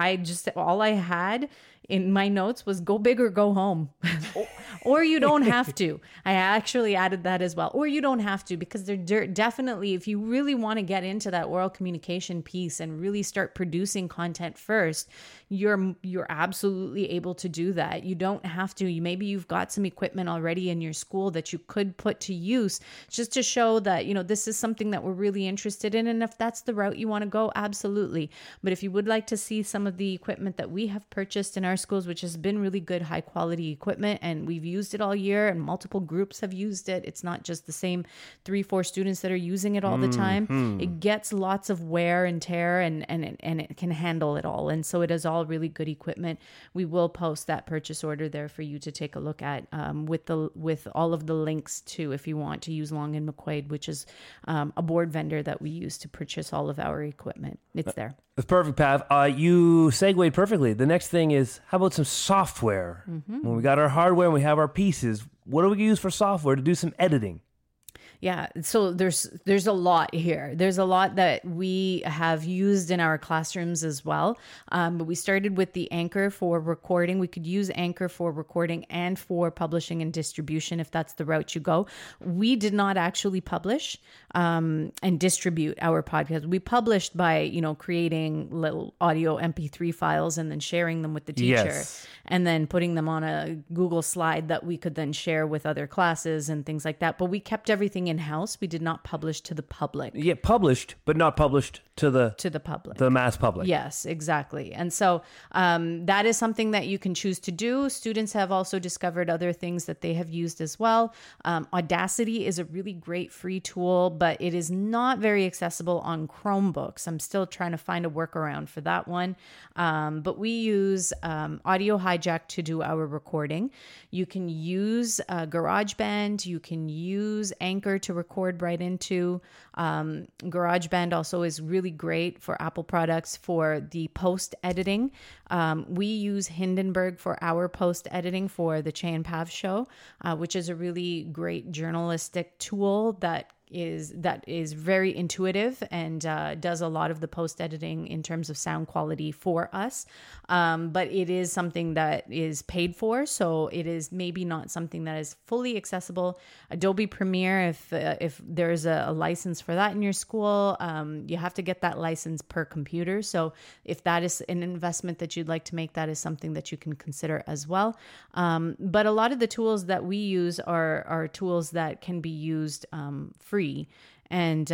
all I had in my notes was go big or go home. Or you don't have to. I actually added that as well. Or you don't have to, because they're definitely, if you really want to get into that oral communication piece and really start producing content first, you're absolutely able to do that. You don't have to. Maybe you've got some equipment already in your school that you could put to use just to show that, this is something that we're really interested in. And if that's the route you want to go, absolutely. But if you would like to see some of the equipment that we have purchased in our schools, which has been really good, high quality equipment, and we've used it all year and multiple groups have used it. It's not just the same 3-4 students that are using it all the time. It gets lots of wear and tear, and it can handle it all. And so it is all really good equipment. We will post that purchase order there for you to take a look at, with all of the links to, if you want to use Long and McQuaid, which is a board vendor that we use to purchase all of our equipment. It's there. That's perfect, Pav. You segued perfectly. The next thing is, how about some software? When we got our hardware and we have our pieces, what do we use for software to do some editing? Yeah, so there's a lot here. There's a lot that we have used in our classrooms as well. But we started with the Anchor for recording. We could use Anchor for recording and for publishing and distribution if that's the route you go. We did not actually publish and distribute our podcast. We published by, creating little audio MP3 files and then sharing them with the teacher. Yes. And then putting them on a Google slide that we could then share with other classes and things like that. But we kept everything in-house. We did not publish to the public. Yeah, published, but not published to the Public. the mass public. Yes, exactly. And so that is something that you can choose to do. Students have also discovered other things that they have used as well. Audacity is a really great free tool, but it is not very accessible on Chromebooks. I'm still trying to find a workaround for that one. But we use Audio Hijack to do our recording. You can use GarageBand. You can use Anchor to record right into. GarageBand also is really great for Apple products for the post editing. We use Hindenburg for our post editing for the Che and Pav show, which is a really great journalistic tool that is very intuitive and does a lot of the post editing in terms of sound quality for us. But it is something that is paid for, so it is maybe not something that is fully accessible. Adobe Premiere, if there's a license for that in your school, you have to get that license per computer. So if that is an investment that you'd like to make, that is something that you can consider as well. But a lot of the tools that we use are tools that can be used free. And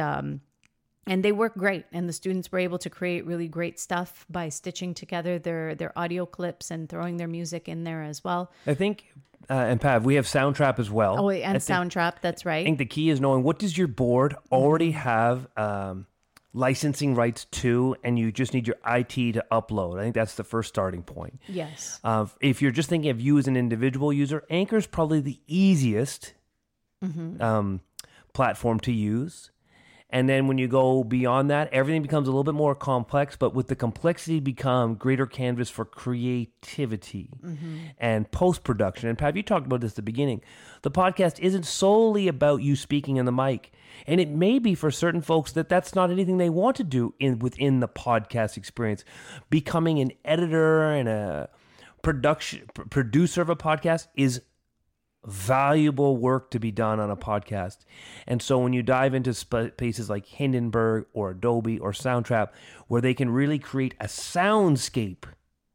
they work great. And the students were able to create really great stuff by stitching together their audio clips and throwing their music in there as well. I think, and Pav, we have Soundtrap as well. Oh, and Soundtrap, that's right. I think the key is knowing what does your board already have licensing rights to, and you just need your IT to upload. I think that's the first starting point. Yes. If you're just thinking of you as an individual user, Anchor is probably the easiest platform to use. And then when you go beyond that, everything becomes a little bit more complex, but with the complexity become greater canvas for creativity and post-production. And Pav, you talked about this at the beginning. The podcast isn't solely about you speaking in the mic. And it may be for certain folks that that's not anything they want to do within the podcast experience. Becoming an editor and a producer of a podcast is valuable work to be done on a podcast. And so when you dive into spaces like Hindenburg or Adobe or Soundtrap, where they can really create a soundscape,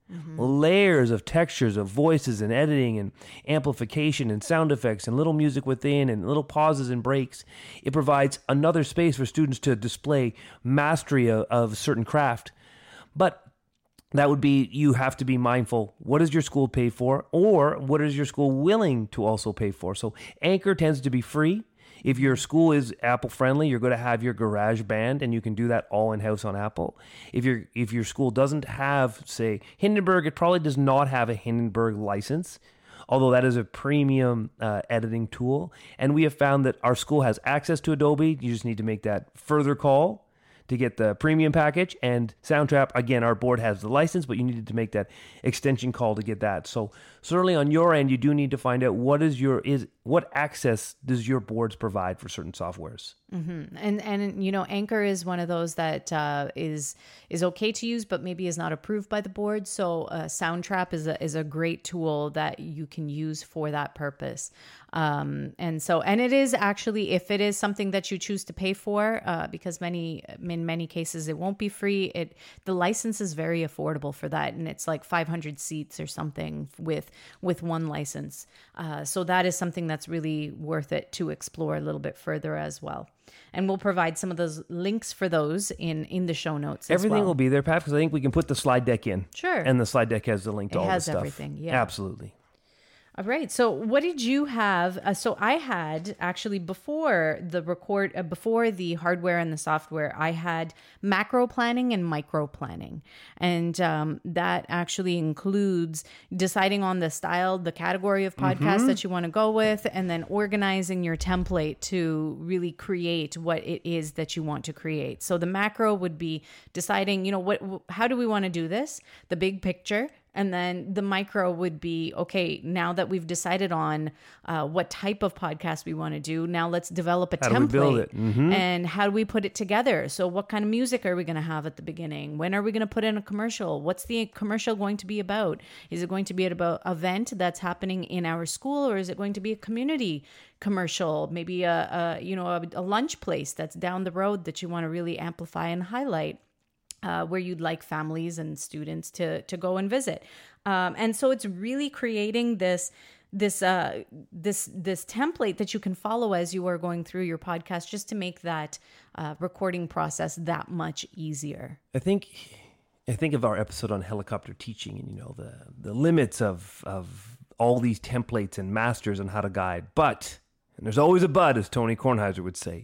layers of textures of voices and editing and amplification and sound effects and little music within and little pauses and breaks, it provides another space for students to display mastery of a certain craft. But that would be, you have to be mindful. What does your school pay for? Or what is your school willing to also pay for? So Anchor tends to be free. If your school is Apple friendly, you're going to have your GarageBand, and you can do that all in-house on Apple. If your school doesn't have, say, Hindenburg, it probably does not have a Hindenburg license, although that is a premium editing tool. And we have found that our school has access to Adobe. You just need to make that further call to get the premium package. And Soundtrap, again, our board has the license, but you needed to make that extension call to get that. So certainly on your end, you do need to find out what access does your boards provide for certain softwares. And Anchor is one of those that is okay to use, but maybe is not approved by the board. So Soundtrap is a great tool that you can use for that purpose. And it is actually, if it is something that you choose to pay for, because in many cases it won't be free. The license is very affordable for that, and it's like 500 seats or something with one license. So that is something that's really worth it to explore a little bit further as well. And we'll provide some of those links for those in the show notes. Everything will be there, Pat, because I think we can put the slide deck in. Sure. And the slide deck has the link to all the stuff. It has everything, yeah. Absolutely. All right. So what did you have? So I had actually before the hardware and the software, I had macro planning and micro planning. And that actually includes deciding on the style, the category of podcast that you want to go with, and then organizing your template to really create what it is that you want to create. So the macro would be deciding, how do we want to do this? The big picture. And then the micro would be, okay, now that we've decided on what type of podcast we want to do, now let's develop a How do we build template. it? Mm-hmm. And how do we put it together? So what kind of music are we going to have at the beginning? When are we going to put in a commercial? What's the commercial going to be about? Is it going to be about an event that's happening in our school, or is it going to be a community commercial? Maybe a lunch place that's down the road that you want to really amplify and highlight. Where you'd like families and students to go and visit, and so it's really creating this template that you can follow as you are going through your podcast, just to make that recording process that much easier. I think of our episode on helicopter teaching, and the limits of all these templates and masters on how to guide. But, and there's always a but, as Tony Kornheiser would say,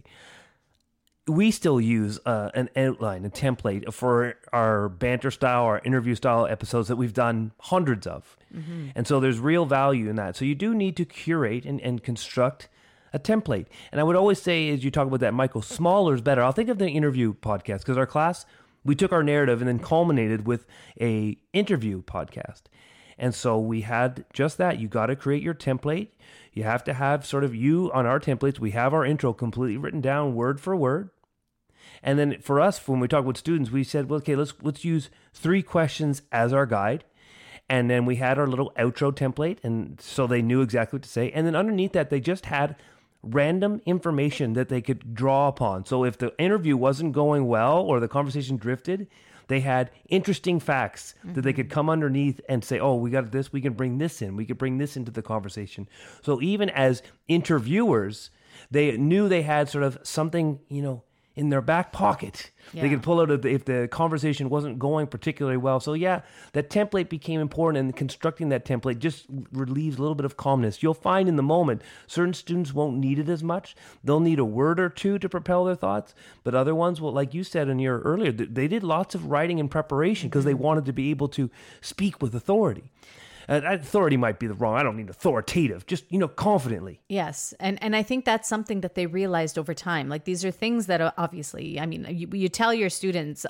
we still use an outline, a template for our banter style, our interview style episodes that we've done hundreds of. Mm-hmm. And so there's real value in that. So you do need to curate and construct a template. And I would always say, as you talk about that, Michael, smaller is better. I'll think of the interview podcast, because our class, we took our narrative and then culminated with a interview podcast. And so we had just that. You got to create your template. You have to have sort of on our templates, we have our intro completely written down word for word. And then for us, when we talk with students, we said, well, okay, let's use 3 questions as our guide. And then we had our little outro template, and so they knew exactly what to say. And then underneath that, they just had random information that they could draw upon. So if the interview wasn't going well or the conversation drifted, they had interesting facts that they could come underneath and say, oh, we got this, we can bring this in. We could bring this into the conversation. So even as interviewers, they knew they had sort of something, in their back pocket. Yeah. They could pull out if the conversation wasn't going particularly well. So yeah, that template became important, and constructing that template just relieves a little bit of calmness. You'll find in the moment, certain students won't need it as much. They'll need a word or two to propel their thoughts, but other ones will, like you said in your earlier, they did lots of writing and preparation because they wanted to be able to speak with authority. Authority might be the wrong. I don't need authoritative. Just, confidently. Yes. And I think that's something that they realized over time. Like, these are things that are obviously, you tell your students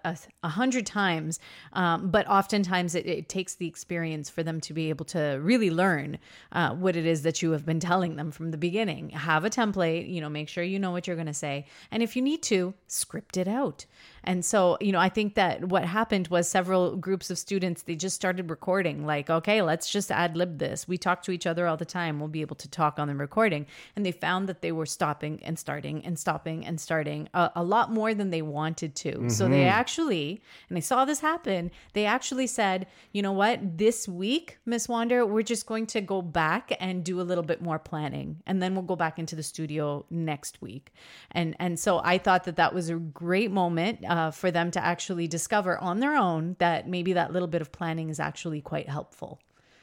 100 times, but oftentimes it takes the experience for them to be able to really learn what it is that you have been telling them from the beginning. Have a template, make sure you know what you're going to say. And if you need to, script it out. And so, I think that what happened was several groups of students, they just started recording, like, okay, let's just ad lib this. We talk to each other all the time. We'll be able to talk on the recording. And they found that they were stopping and starting and stopping and starting a lot more than they wanted to. Mm-hmm. So they actually, and I saw this happen, they actually said, you know what, this week, Miss Wander, we're just going to go back and do a little bit more planning. And then we'll go back into the studio next week. And so I thought that was a great moment for them to actually discover on their own that maybe that little bit of planning is actually quite helpful.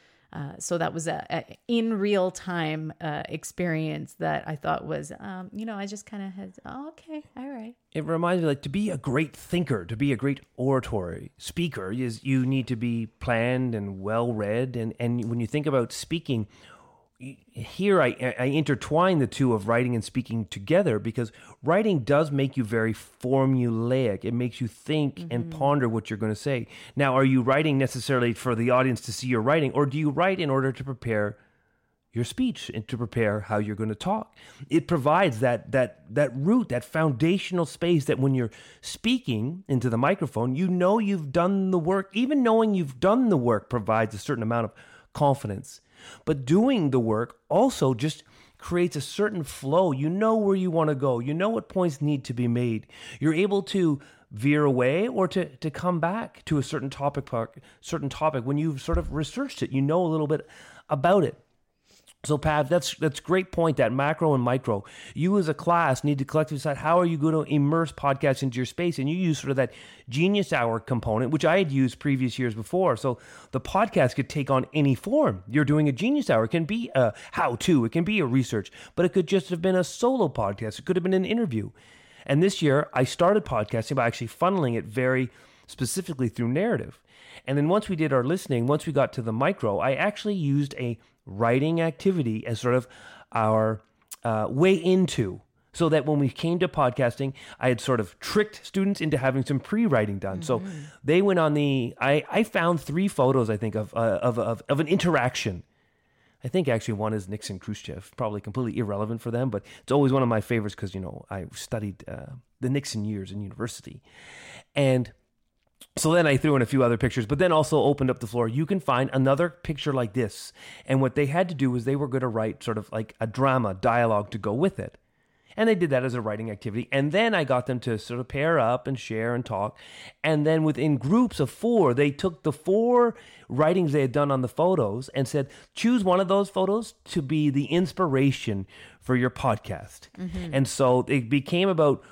So that was a in real time experience that I thought was, I just kind of had, okay, all right. It reminds me, like, to be a great thinker, to be a great oratory speaker, is you need to be planned and well read. And when you think about speaking, here I intertwine the two of writing and speaking together, because writing does make you very formulaic. It makes you think and ponder what you're going to say. Now, are you writing necessarily for the audience to see your writing, or do you write in order to prepare your speech and to prepare how you're going to talk? It provides that root, that foundational space that when you're speaking into the microphone, you've done the work. Even knowing you've done the work provides a certain amount of confidence. But doing the work also just creates a certain flow. You know where you want to go. You know what points need to be made. You're able to veer away or to come back to a certain topic when you've sort of researched it. You know a little bit about it. So, Pav, that's a great point, that macro and micro. You as a class need to collectively decide how are you going to immerse podcasts into your space, and you use sort of that Genius Hour component, which I had used previous years before. So the podcast could take on any form. You're doing a Genius Hour. It can be a how-to. It can be a research, but it could just have been a solo podcast. It could have been an interview. And this year, I started podcasting by actually funneling it very specifically through narrative. And then once we did our listening, once we got to the micro, I actually used a writing activity as sort of our way into so that when we came to podcasting, I had sort of tricked students into having some pre-writing done. So they went on I found 3 photos, I think, of an interaction. I think actually one is Nixon Khrushchev, probably completely irrelevant for them, but it's always one of my favorites because, I studied the Nixon years in university. And so then I threw in a few other pictures, but then also opened up the floor. You can find another picture like this. And what they had to do was they were going to write sort of like a dialogue to go with it. And they did that as a writing activity. And then I got them to sort of pair up and share and talk. And then within groups of 4, they took the 4 writings they had done on the photos and said, choose one of those photos to be the inspiration for your podcast. And so it became about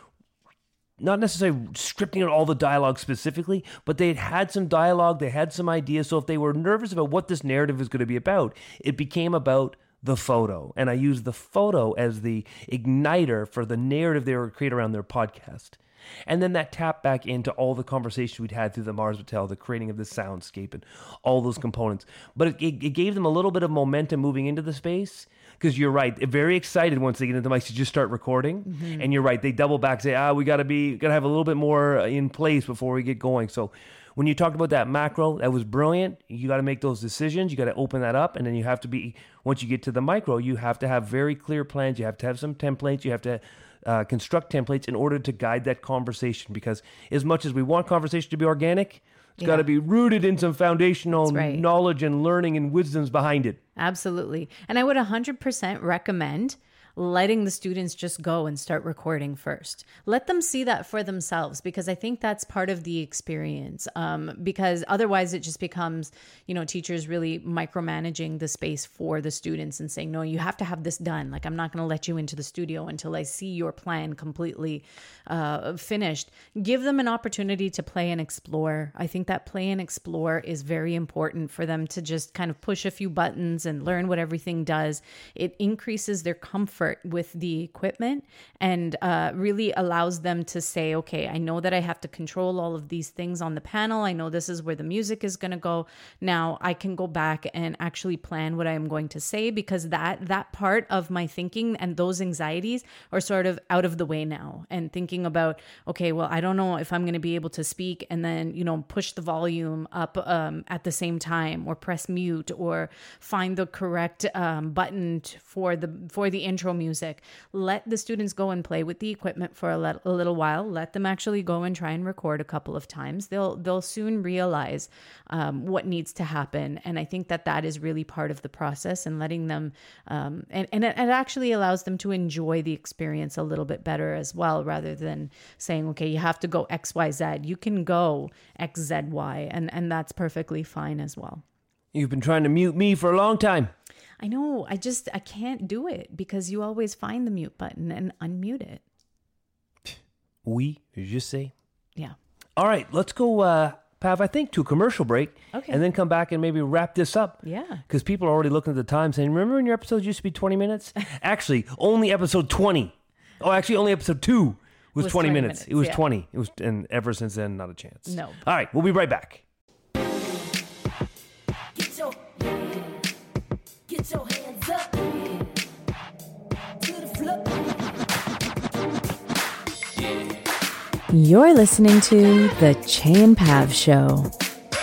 not necessarily scripting out all the dialogue specifically, but they had some dialogue, they had some ideas. So if they were nervous about what this narrative is going to be about, it became about the photo. And I used the photo as the igniter for the narrative they were creating around their podcast. And then that tapped back into all the conversations we'd had through the Mars Hotel, the creating of the soundscape and all those components. But it gave them a little bit of momentum moving into the space. Because you're right, they're very excited once they get into the mics to just start recording. And you're right, they double back, say, we gotta have a little bit more in place before we get going. So when you talked about that macro, that was brilliant. You got to make those decisions. You got to open that up. And then you have to be, once you get to the micro, you have to have very clear plans. You have to have some templates. You have to construct templates in order to guide that conversation. Because as much as we want conversation to be organic, it's got to be rooted in some foundational knowledge and learning and wisdoms behind it. Absolutely. And I would 100% recommend letting the students just go and start recording first. Let them see that for themselves, because I think that's part of the experience. Because otherwise it just becomes, teachers really micromanaging the space for the students and saying, no, you have to have this done. Like, I'm not going to let you into the studio until I see your plan completely finished. Give them an opportunity to play and explore. I think that play and explore is very important for them to just kind of push a few buttons and learn what everything does. It increases their comfort with the equipment and really allows them to say, okay, I know that I have to control all of these things on the panel. I know this is where the music is going to go. Now I can go back and actually plan what I'm going to say, because that part of my thinking and those anxieties are sort of out of the way now. And thinking about, okay, well, I don't know if I'm going to be able to speak and then, push the volume up at the same time, or press mute, or find the correct button for the intro music. Let the students go and play with the equipment for a little while. Let them actually go and try and record a couple of times. They'll soon realize what needs to happen. And I think that is really part of the process, and letting them, and it actually allows them to enjoy the experience a little bit better as well, rather than saying, okay, you have to go X, Y, Z. You can go X, Z, Y, and that's perfectly fine as well. You've been trying to mute me for a long time. I know. I can't do it, because you always find the mute button and unmute it. Oui, je sais. Yeah. All right, let's go, Pav, I think, to a commercial break. Okay. And then come back and maybe wrap this up. Yeah. Because people are already looking at the time saying, remember when your episodes used to be 20 minutes? Actually, only episode 20. Oh, actually, only episode 2 was 20 minutes. It was 20. It was, and ever since then, not a chance. No. All right, we'll be right back. Get your hands up to the floor. You're listening to The Chay & Pav Show.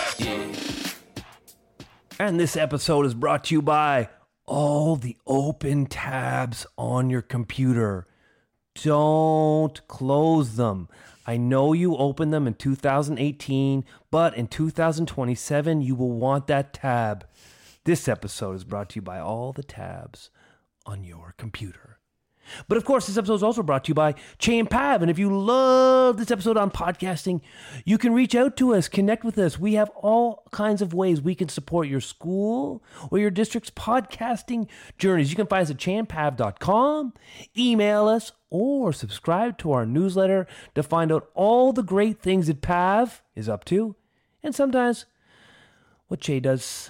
And this episode is brought to you by all the open tabs on your computer. Don't close them. I know you opened them in 2018, but in 2027, you will want that tab. This episode is brought to you by all the tabs on your computer. But of course, this episode is also brought to you by Chay & Pav. And if you love this episode on podcasting, you can reach out to us, connect with us. We have all kinds of ways we can support your school or your district's podcasting journeys. You can find us at chayandpav.com, email us, or subscribe to our newsletter to find out all the great things that Pav is up to, and sometimes what Chay does.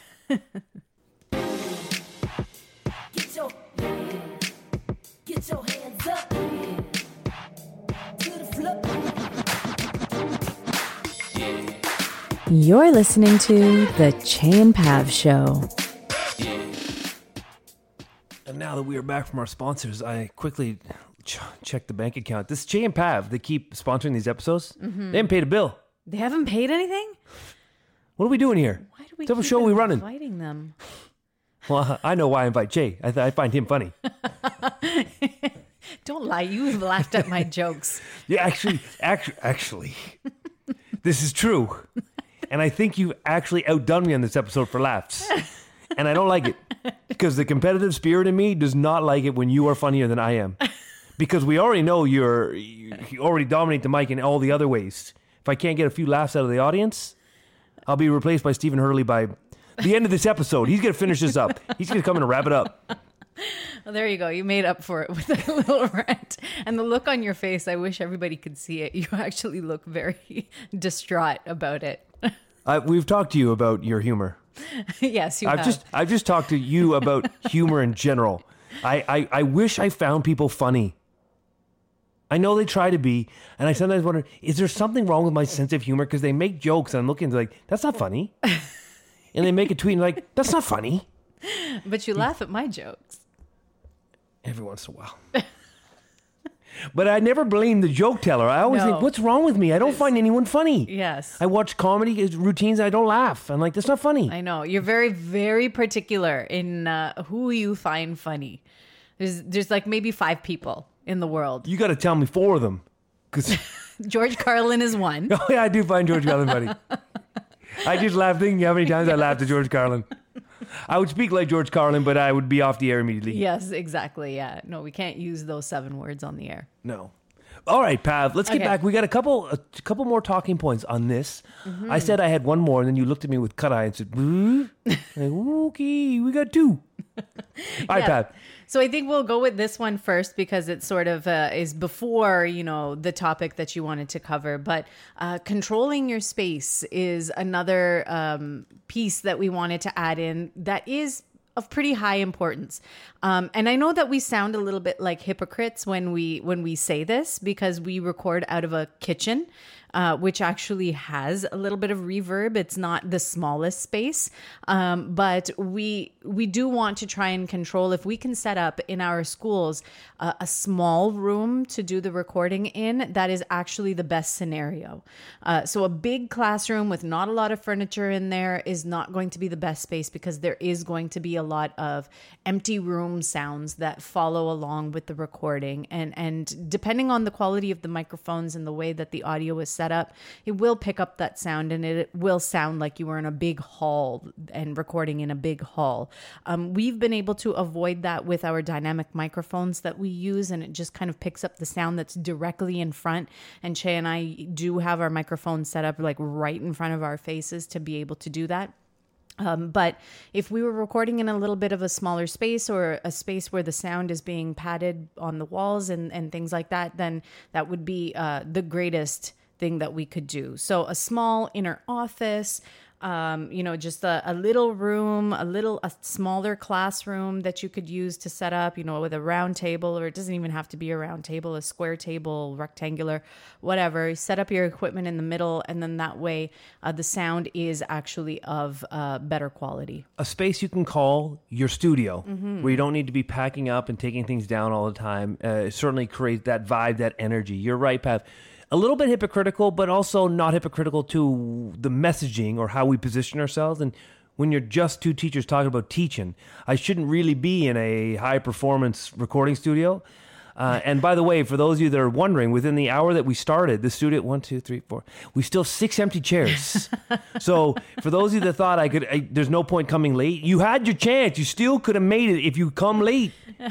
Get your hands up to the floor. You're listening to The Chay & Pav Show. And now that we are back from our sponsors, I quickly check the bank account. This Jay and Pav, they keep sponsoring these episodes. They haven't paid a bill. They haven't paid anything? What are we doing here? Why do we What type of keep show are we running? inviting them? Well, I know why I invite Jay. I find him funny. Don't lie. You've laughed at my jokes. Yeah, actually, this is true. And I think you've actually outdone me on this episode for laughs. And I don't like it. Because the competitive spirit in me does not like it when you are funnier than I am. Because we already know you already dominate the mic in all the other ways. If I can't get a few laughs out of the audience, I'll be replaced by Stephen Hurley by the end of this episode. He's going to finish this up. He's going to come in and wrap it up. Well, there you go. You made up for it with a little rant. And the look on your face, I wish everybody could see it. You actually look very distraught about it. We've talked to you about your humor. Yes, you have. I've just talked to you about humor in general. I wish I found people funny. I know they try to be, and I sometimes wonder, is there something wrong with my sense of humor? Because they make jokes, and I'm looking like, that's not funny. And they make a tweet, and like, that's not funny. But you laugh at my jokes. Every once in a while. But I never blame the joke teller. I always think, what's wrong with me? I don't find anyone funny. Yes. I watch comedy routines, and I don't laugh. I'm like, that's not funny. I know. You're very, very particular in who you find funny. There's like maybe 5 people in the world. You got to tell me 4 of them. Cause George Carlin is one. Oh, yeah, I do find George Carlin funny. I just laugh thinking how many times I laughed at George Carlin. I would speak like George Carlin, but I would be off the air immediately. Yes, exactly. Yeah. No, we can't use those 7 words on the air. No. All right, Pav, let's get back. We got a couple more talking points on this. Mm-hmm. I said I had one more, and then you looked at me with cut eye and said, like, okay, we got 2. All right, Pav. So I think we'll go with this one first because it sort of is before, the topic that you wanted to cover. But controlling your space is another piece that we wanted to add in that is of pretty high importance. And I know that we sound a little bit like hypocrites when we say this because we record out of a kitchen, which actually has a little bit of reverb. It's not the smallest space, but we do want to try and control, if we can set up in our schools a small room to do the recording in, that is actually the best scenario. So a big classroom with not a lot of furniture in there is not going to be the best space because there is going to be a lot of empty room sounds that follow along with the recording. And depending on the quality of the microphones and the way that the audio is set up, it will pick up that sound and it will sound like you were in a big hall and recording in a big hall. We've been able to avoid that with our dynamic microphones that we use, and it just kind of picks up the sound that's directly in front. And Che and I do have our microphones set up like right in front of our faces to be able to do that. But if we were recording in a little bit of a smaller space or a space where the sound is being padded on the walls and things like that, then that would be the greatest thing that we could do. So a small inner office, just a little room, a smaller classroom that you could use to set up, with a round table, or it doesn't even have to be a round table, a square table, rectangular, whatever. You set up your equipment in the middle, and then that way the sound is actually of better quality. A space you can call your studio, where you don't need to be packing up and taking things down all the time. Certainly creates that vibe, that energy. You're right, Pav. A little bit hypocritical, but also not hypocritical to the messaging or how we position ourselves. And when you're just 2 teachers talking about teaching, I shouldn't really be in a high-performance recording studio. And by the way, for those of you that are wondering, within the hour that we started, the studio, 1, 2, 3, 4, we still have 6 empty chairs. So for those of you that thought there's no point coming late, you had your chance. You still could have made it if you come late.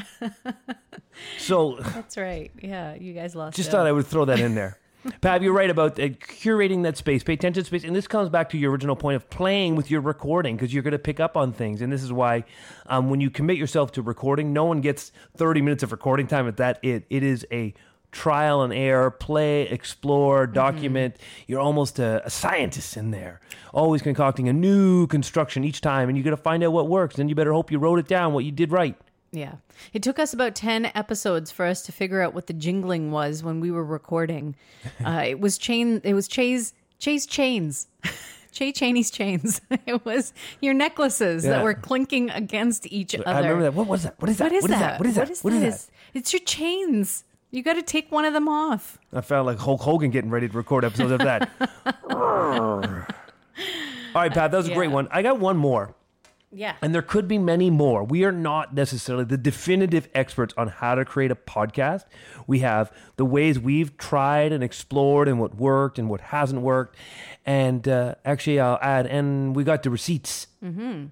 So that's right. Yeah, you guys lost. Just thought I would throw that in there. Pav, you're right about curating that space. Pay attention to space. And this comes back to your original point of playing with your recording, because you're going to pick up on things. And this is why when you commit yourself to recording, no one gets 30 minutes of recording time at that. It is a trial and error, play, explore, document. You're almost a scientist in there, always concocting a new construction each time. And you got to find out what works. Then you better hope you wrote it down, what you did right. Yeah. It took us about 10 episodes for us to figure out what the jingling was when we were recording. It was Che's chains. Che Chaney's chains. It was your necklaces that were clinking against each other. I remember that. What was that? What is that? What is that? It's your chains. You got to take one of them off. I felt like Hulk Hogan getting ready to record episodes of that. All right, Pat, that was a great one. I got one more. Yeah. And there could be many more. We are not necessarily the definitive experts on how to create a podcast. We have the ways we've tried and explored and what worked and what hasn't worked. And actually, I'll add, and we got the receipts. Mm-hmm.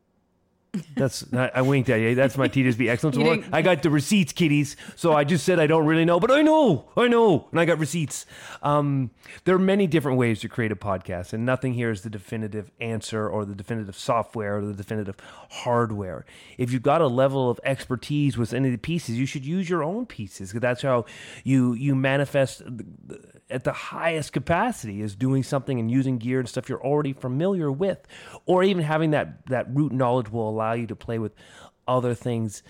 I winked at you. That's my TSB excellence award. I got the receipts, kiddies. So I just said I don't really know, but I know. And I got receipts. There are many different ways to create a podcast, and nothing here is the definitive answer or the definitive software or the definitive hardware. If you've got a level of expertise with any of the pieces, you should use your own pieces, because that's how you manifest at the highest capacity, is doing something and using gear and stuff you're already familiar with, or even having that root knowledge will allow you to play with other things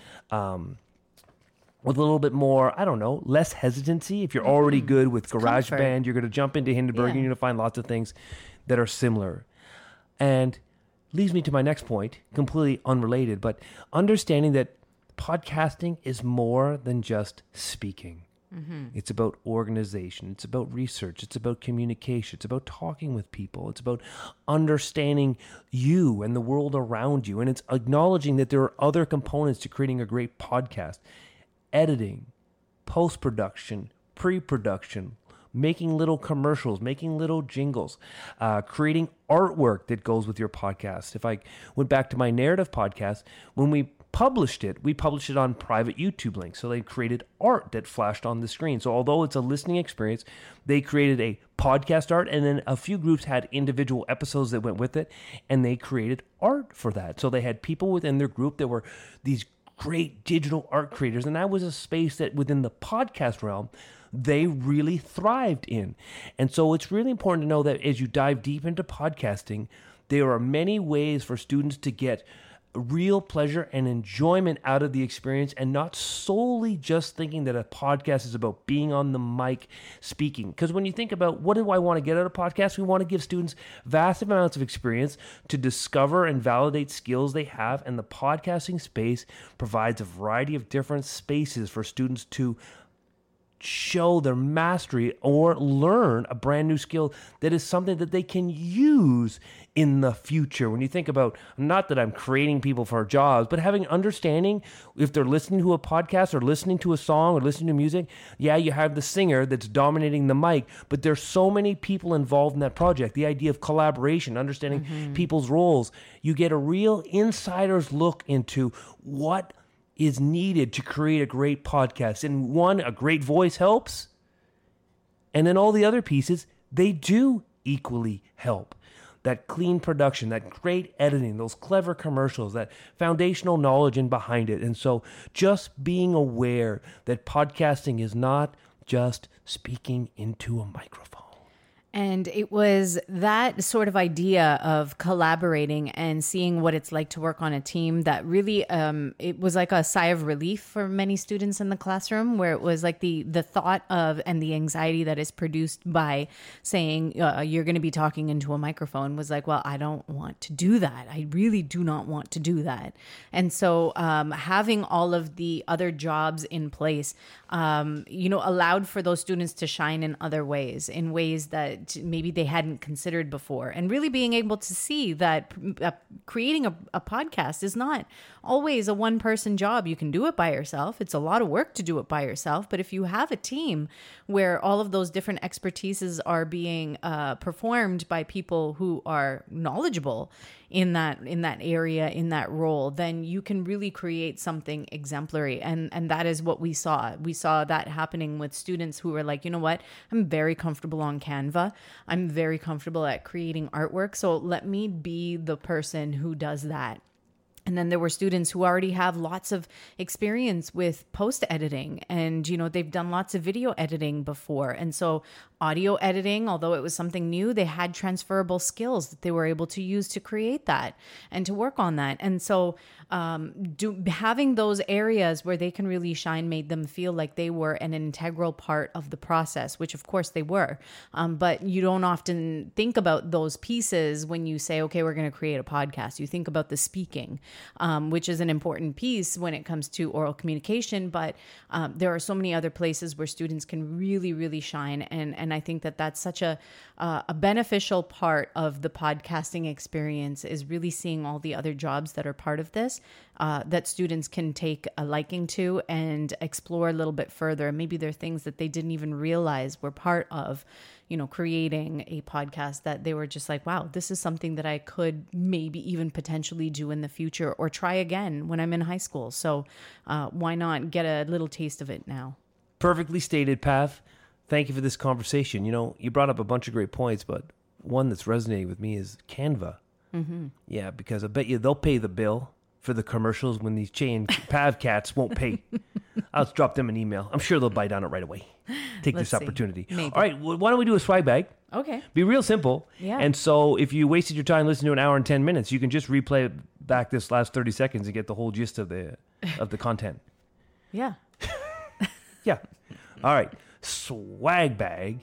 with a little bit more, I don't know, less hesitancy. If you're already good with GarageBand, you're going to jump into Hindenburg and you're going to find lots of things that are similar. And leads me to my next point, completely unrelated, but understanding that podcasting is more than just speaking. Mm-hmm. It's about organization. It's about research. It's about communication. It's about talking with people. It's about understanding you and the world around you. And it's acknowledging that there are other components to creating a great podcast. Editing, post-production, pre-production, making little commercials, making little jingles, creating artwork that goes with your podcast. If I went back to my narrative podcast, when we published it on private YouTube links. So they created art that flashed on the screen. So although it's a listening experience, they created a podcast art, and then a few groups had individual episodes that went with it, and they created art for that. So they had people within their group that were these great digital art creators, and that was a space that within the podcast realm they really thrived in. And so it's really important to know that as you dive deep into podcasting, there are many ways for students to get real pleasure and enjoyment out of the experience, and not solely just thinking that a podcast is about being on the mic speaking. Because when you think about what do I want to get out of podcasts, we want to give students vast amounts of experience to discover and validate skills they have, and the podcasting space provides a variety of different spaces for students to show their mastery or learn a brand new skill that is something that they can use in the future. When you think about, not that I'm creating people for jobs, but having understanding if they're listening to a podcast or listening to a song or listening to music, yeah, you have the singer that's dominating the mic, but there's so many people involved in that project. The idea of collaboration, understanding people's roles, you get a real insider's look into what is needed to create a great podcast. And one, a great voice helps. And then all the other pieces, they do equally help. That clean production, that great editing, those clever commercials, that foundational knowledge in behind it. And so just being aware that podcasting is not just speaking into a microphone. And it was that sort of idea of collaborating and seeing what it's like to work on a team that really, it was like a sigh of relief for many students in the classroom, where it was like the thought of and the anxiety that is produced by saying you're going to be talking into a microphone was like, well, I don't want to do that. I really do not want to do that. And so having all of the other jobs in place, allowed for those students to shine in other ways, in ways that maybe they hadn't considered before, and really being able to see that creating a podcast is not always a one-person job. You can do it by yourself. It's a lot of work to do it by yourself, but if you have a team where all of those different expertises are being performed by people who are knowledgeable in that area, in that role, then you can really create something exemplary. And that is what we saw. We saw that happening with students who were like, you know what, I'm very comfortable on Canva. I'm very comfortable at creating artwork. So let me be the person who does that. And then there were students who already have lots of experience with post editing, and, they've done lots of video editing before. And so audio editing, although it was something new, they had transferable skills that they were able to use to create that and to work on that. And so having those areas where they can really shine made them feel like they were an integral part of the process, which of course they were. But you don't often think about those pieces when you say, okay, we're going to create a podcast. You think about the speaking, which is an important piece when it comes to oral communication. But there are so many other places where students can really, really shine. And I think that that's such a beneficial part of the podcasting experience, is really seeing all the other jobs that are part of this, that students can take a liking to and explore a little bit further. Maybe there are things that they didn't even realize were part of, creating a podcast, that they were just like, wow, this is something that I could maybe even potentially do in the future or try again when I'm in high school. So why not get a little taste of it now? Perfectly stated, Pav. Thank you for this conversation. You brought up a bunch of great points, but one that's resonating with me is Canva. Mm-hmm. Yeah, because I bet you they'll pay the bill for the commercials when these Chain Pav cats won't pay. I'll just drop them an email. I'm sure they'll bite on it right away. Take Let's this see. opportunity. Maybe. All right, why don't we do a swag bag? Okay. Be real simple. Yeah. And so if you wasted your time listening to an hour and 10 minutes, you can just replay back this last 30 seconds and get the whole gist of the content. Yeah. Yeah. All right. Swag bag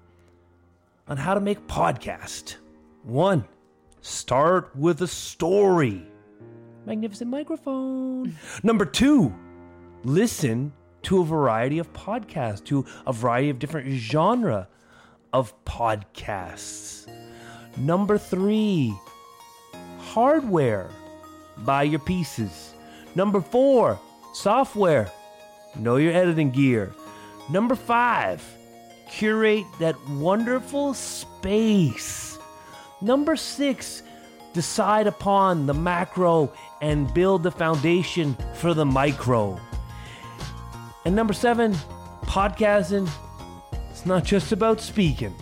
on how to make podcast. 1, start with a story. Magnificent microphone. Number 2, listen to a variety of podcasts, to a variety of different genre of podcasts. Number 3, hardware. Buy your pieces. Number 4, software. Know your editing gear. Number 5, curate that wonderful space. Number 6, decide upon the macro and build the foundation for the micro. And number 7, podcasting, it's not just about speaking.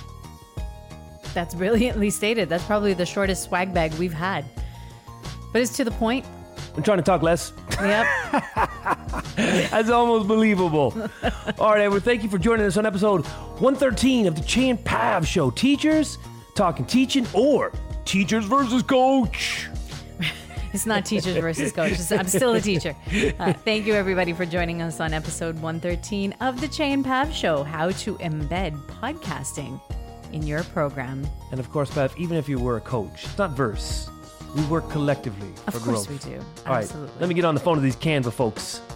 That's brilliantly stated. That's probably the shortest swag bag we've had. But it's to the point. I'm trying to talk less. Yep. That's almost believable. All right, Edward, thank you for joining us on episode 113 of the Chain Pav Show. Teachers talking teaching, or teachers versus coach. It's not teachers versus coaches. I'm still a teacher. Thank you, everybody, for joining us on episode 113 of the Chain Pav Show, how to embed podcasting in your program. And of course, Pav, even if you were a coach, it's not verse. We work collectively for growth. Of course we do. All right, Absolutely. let me get on the phone to these Canva folks.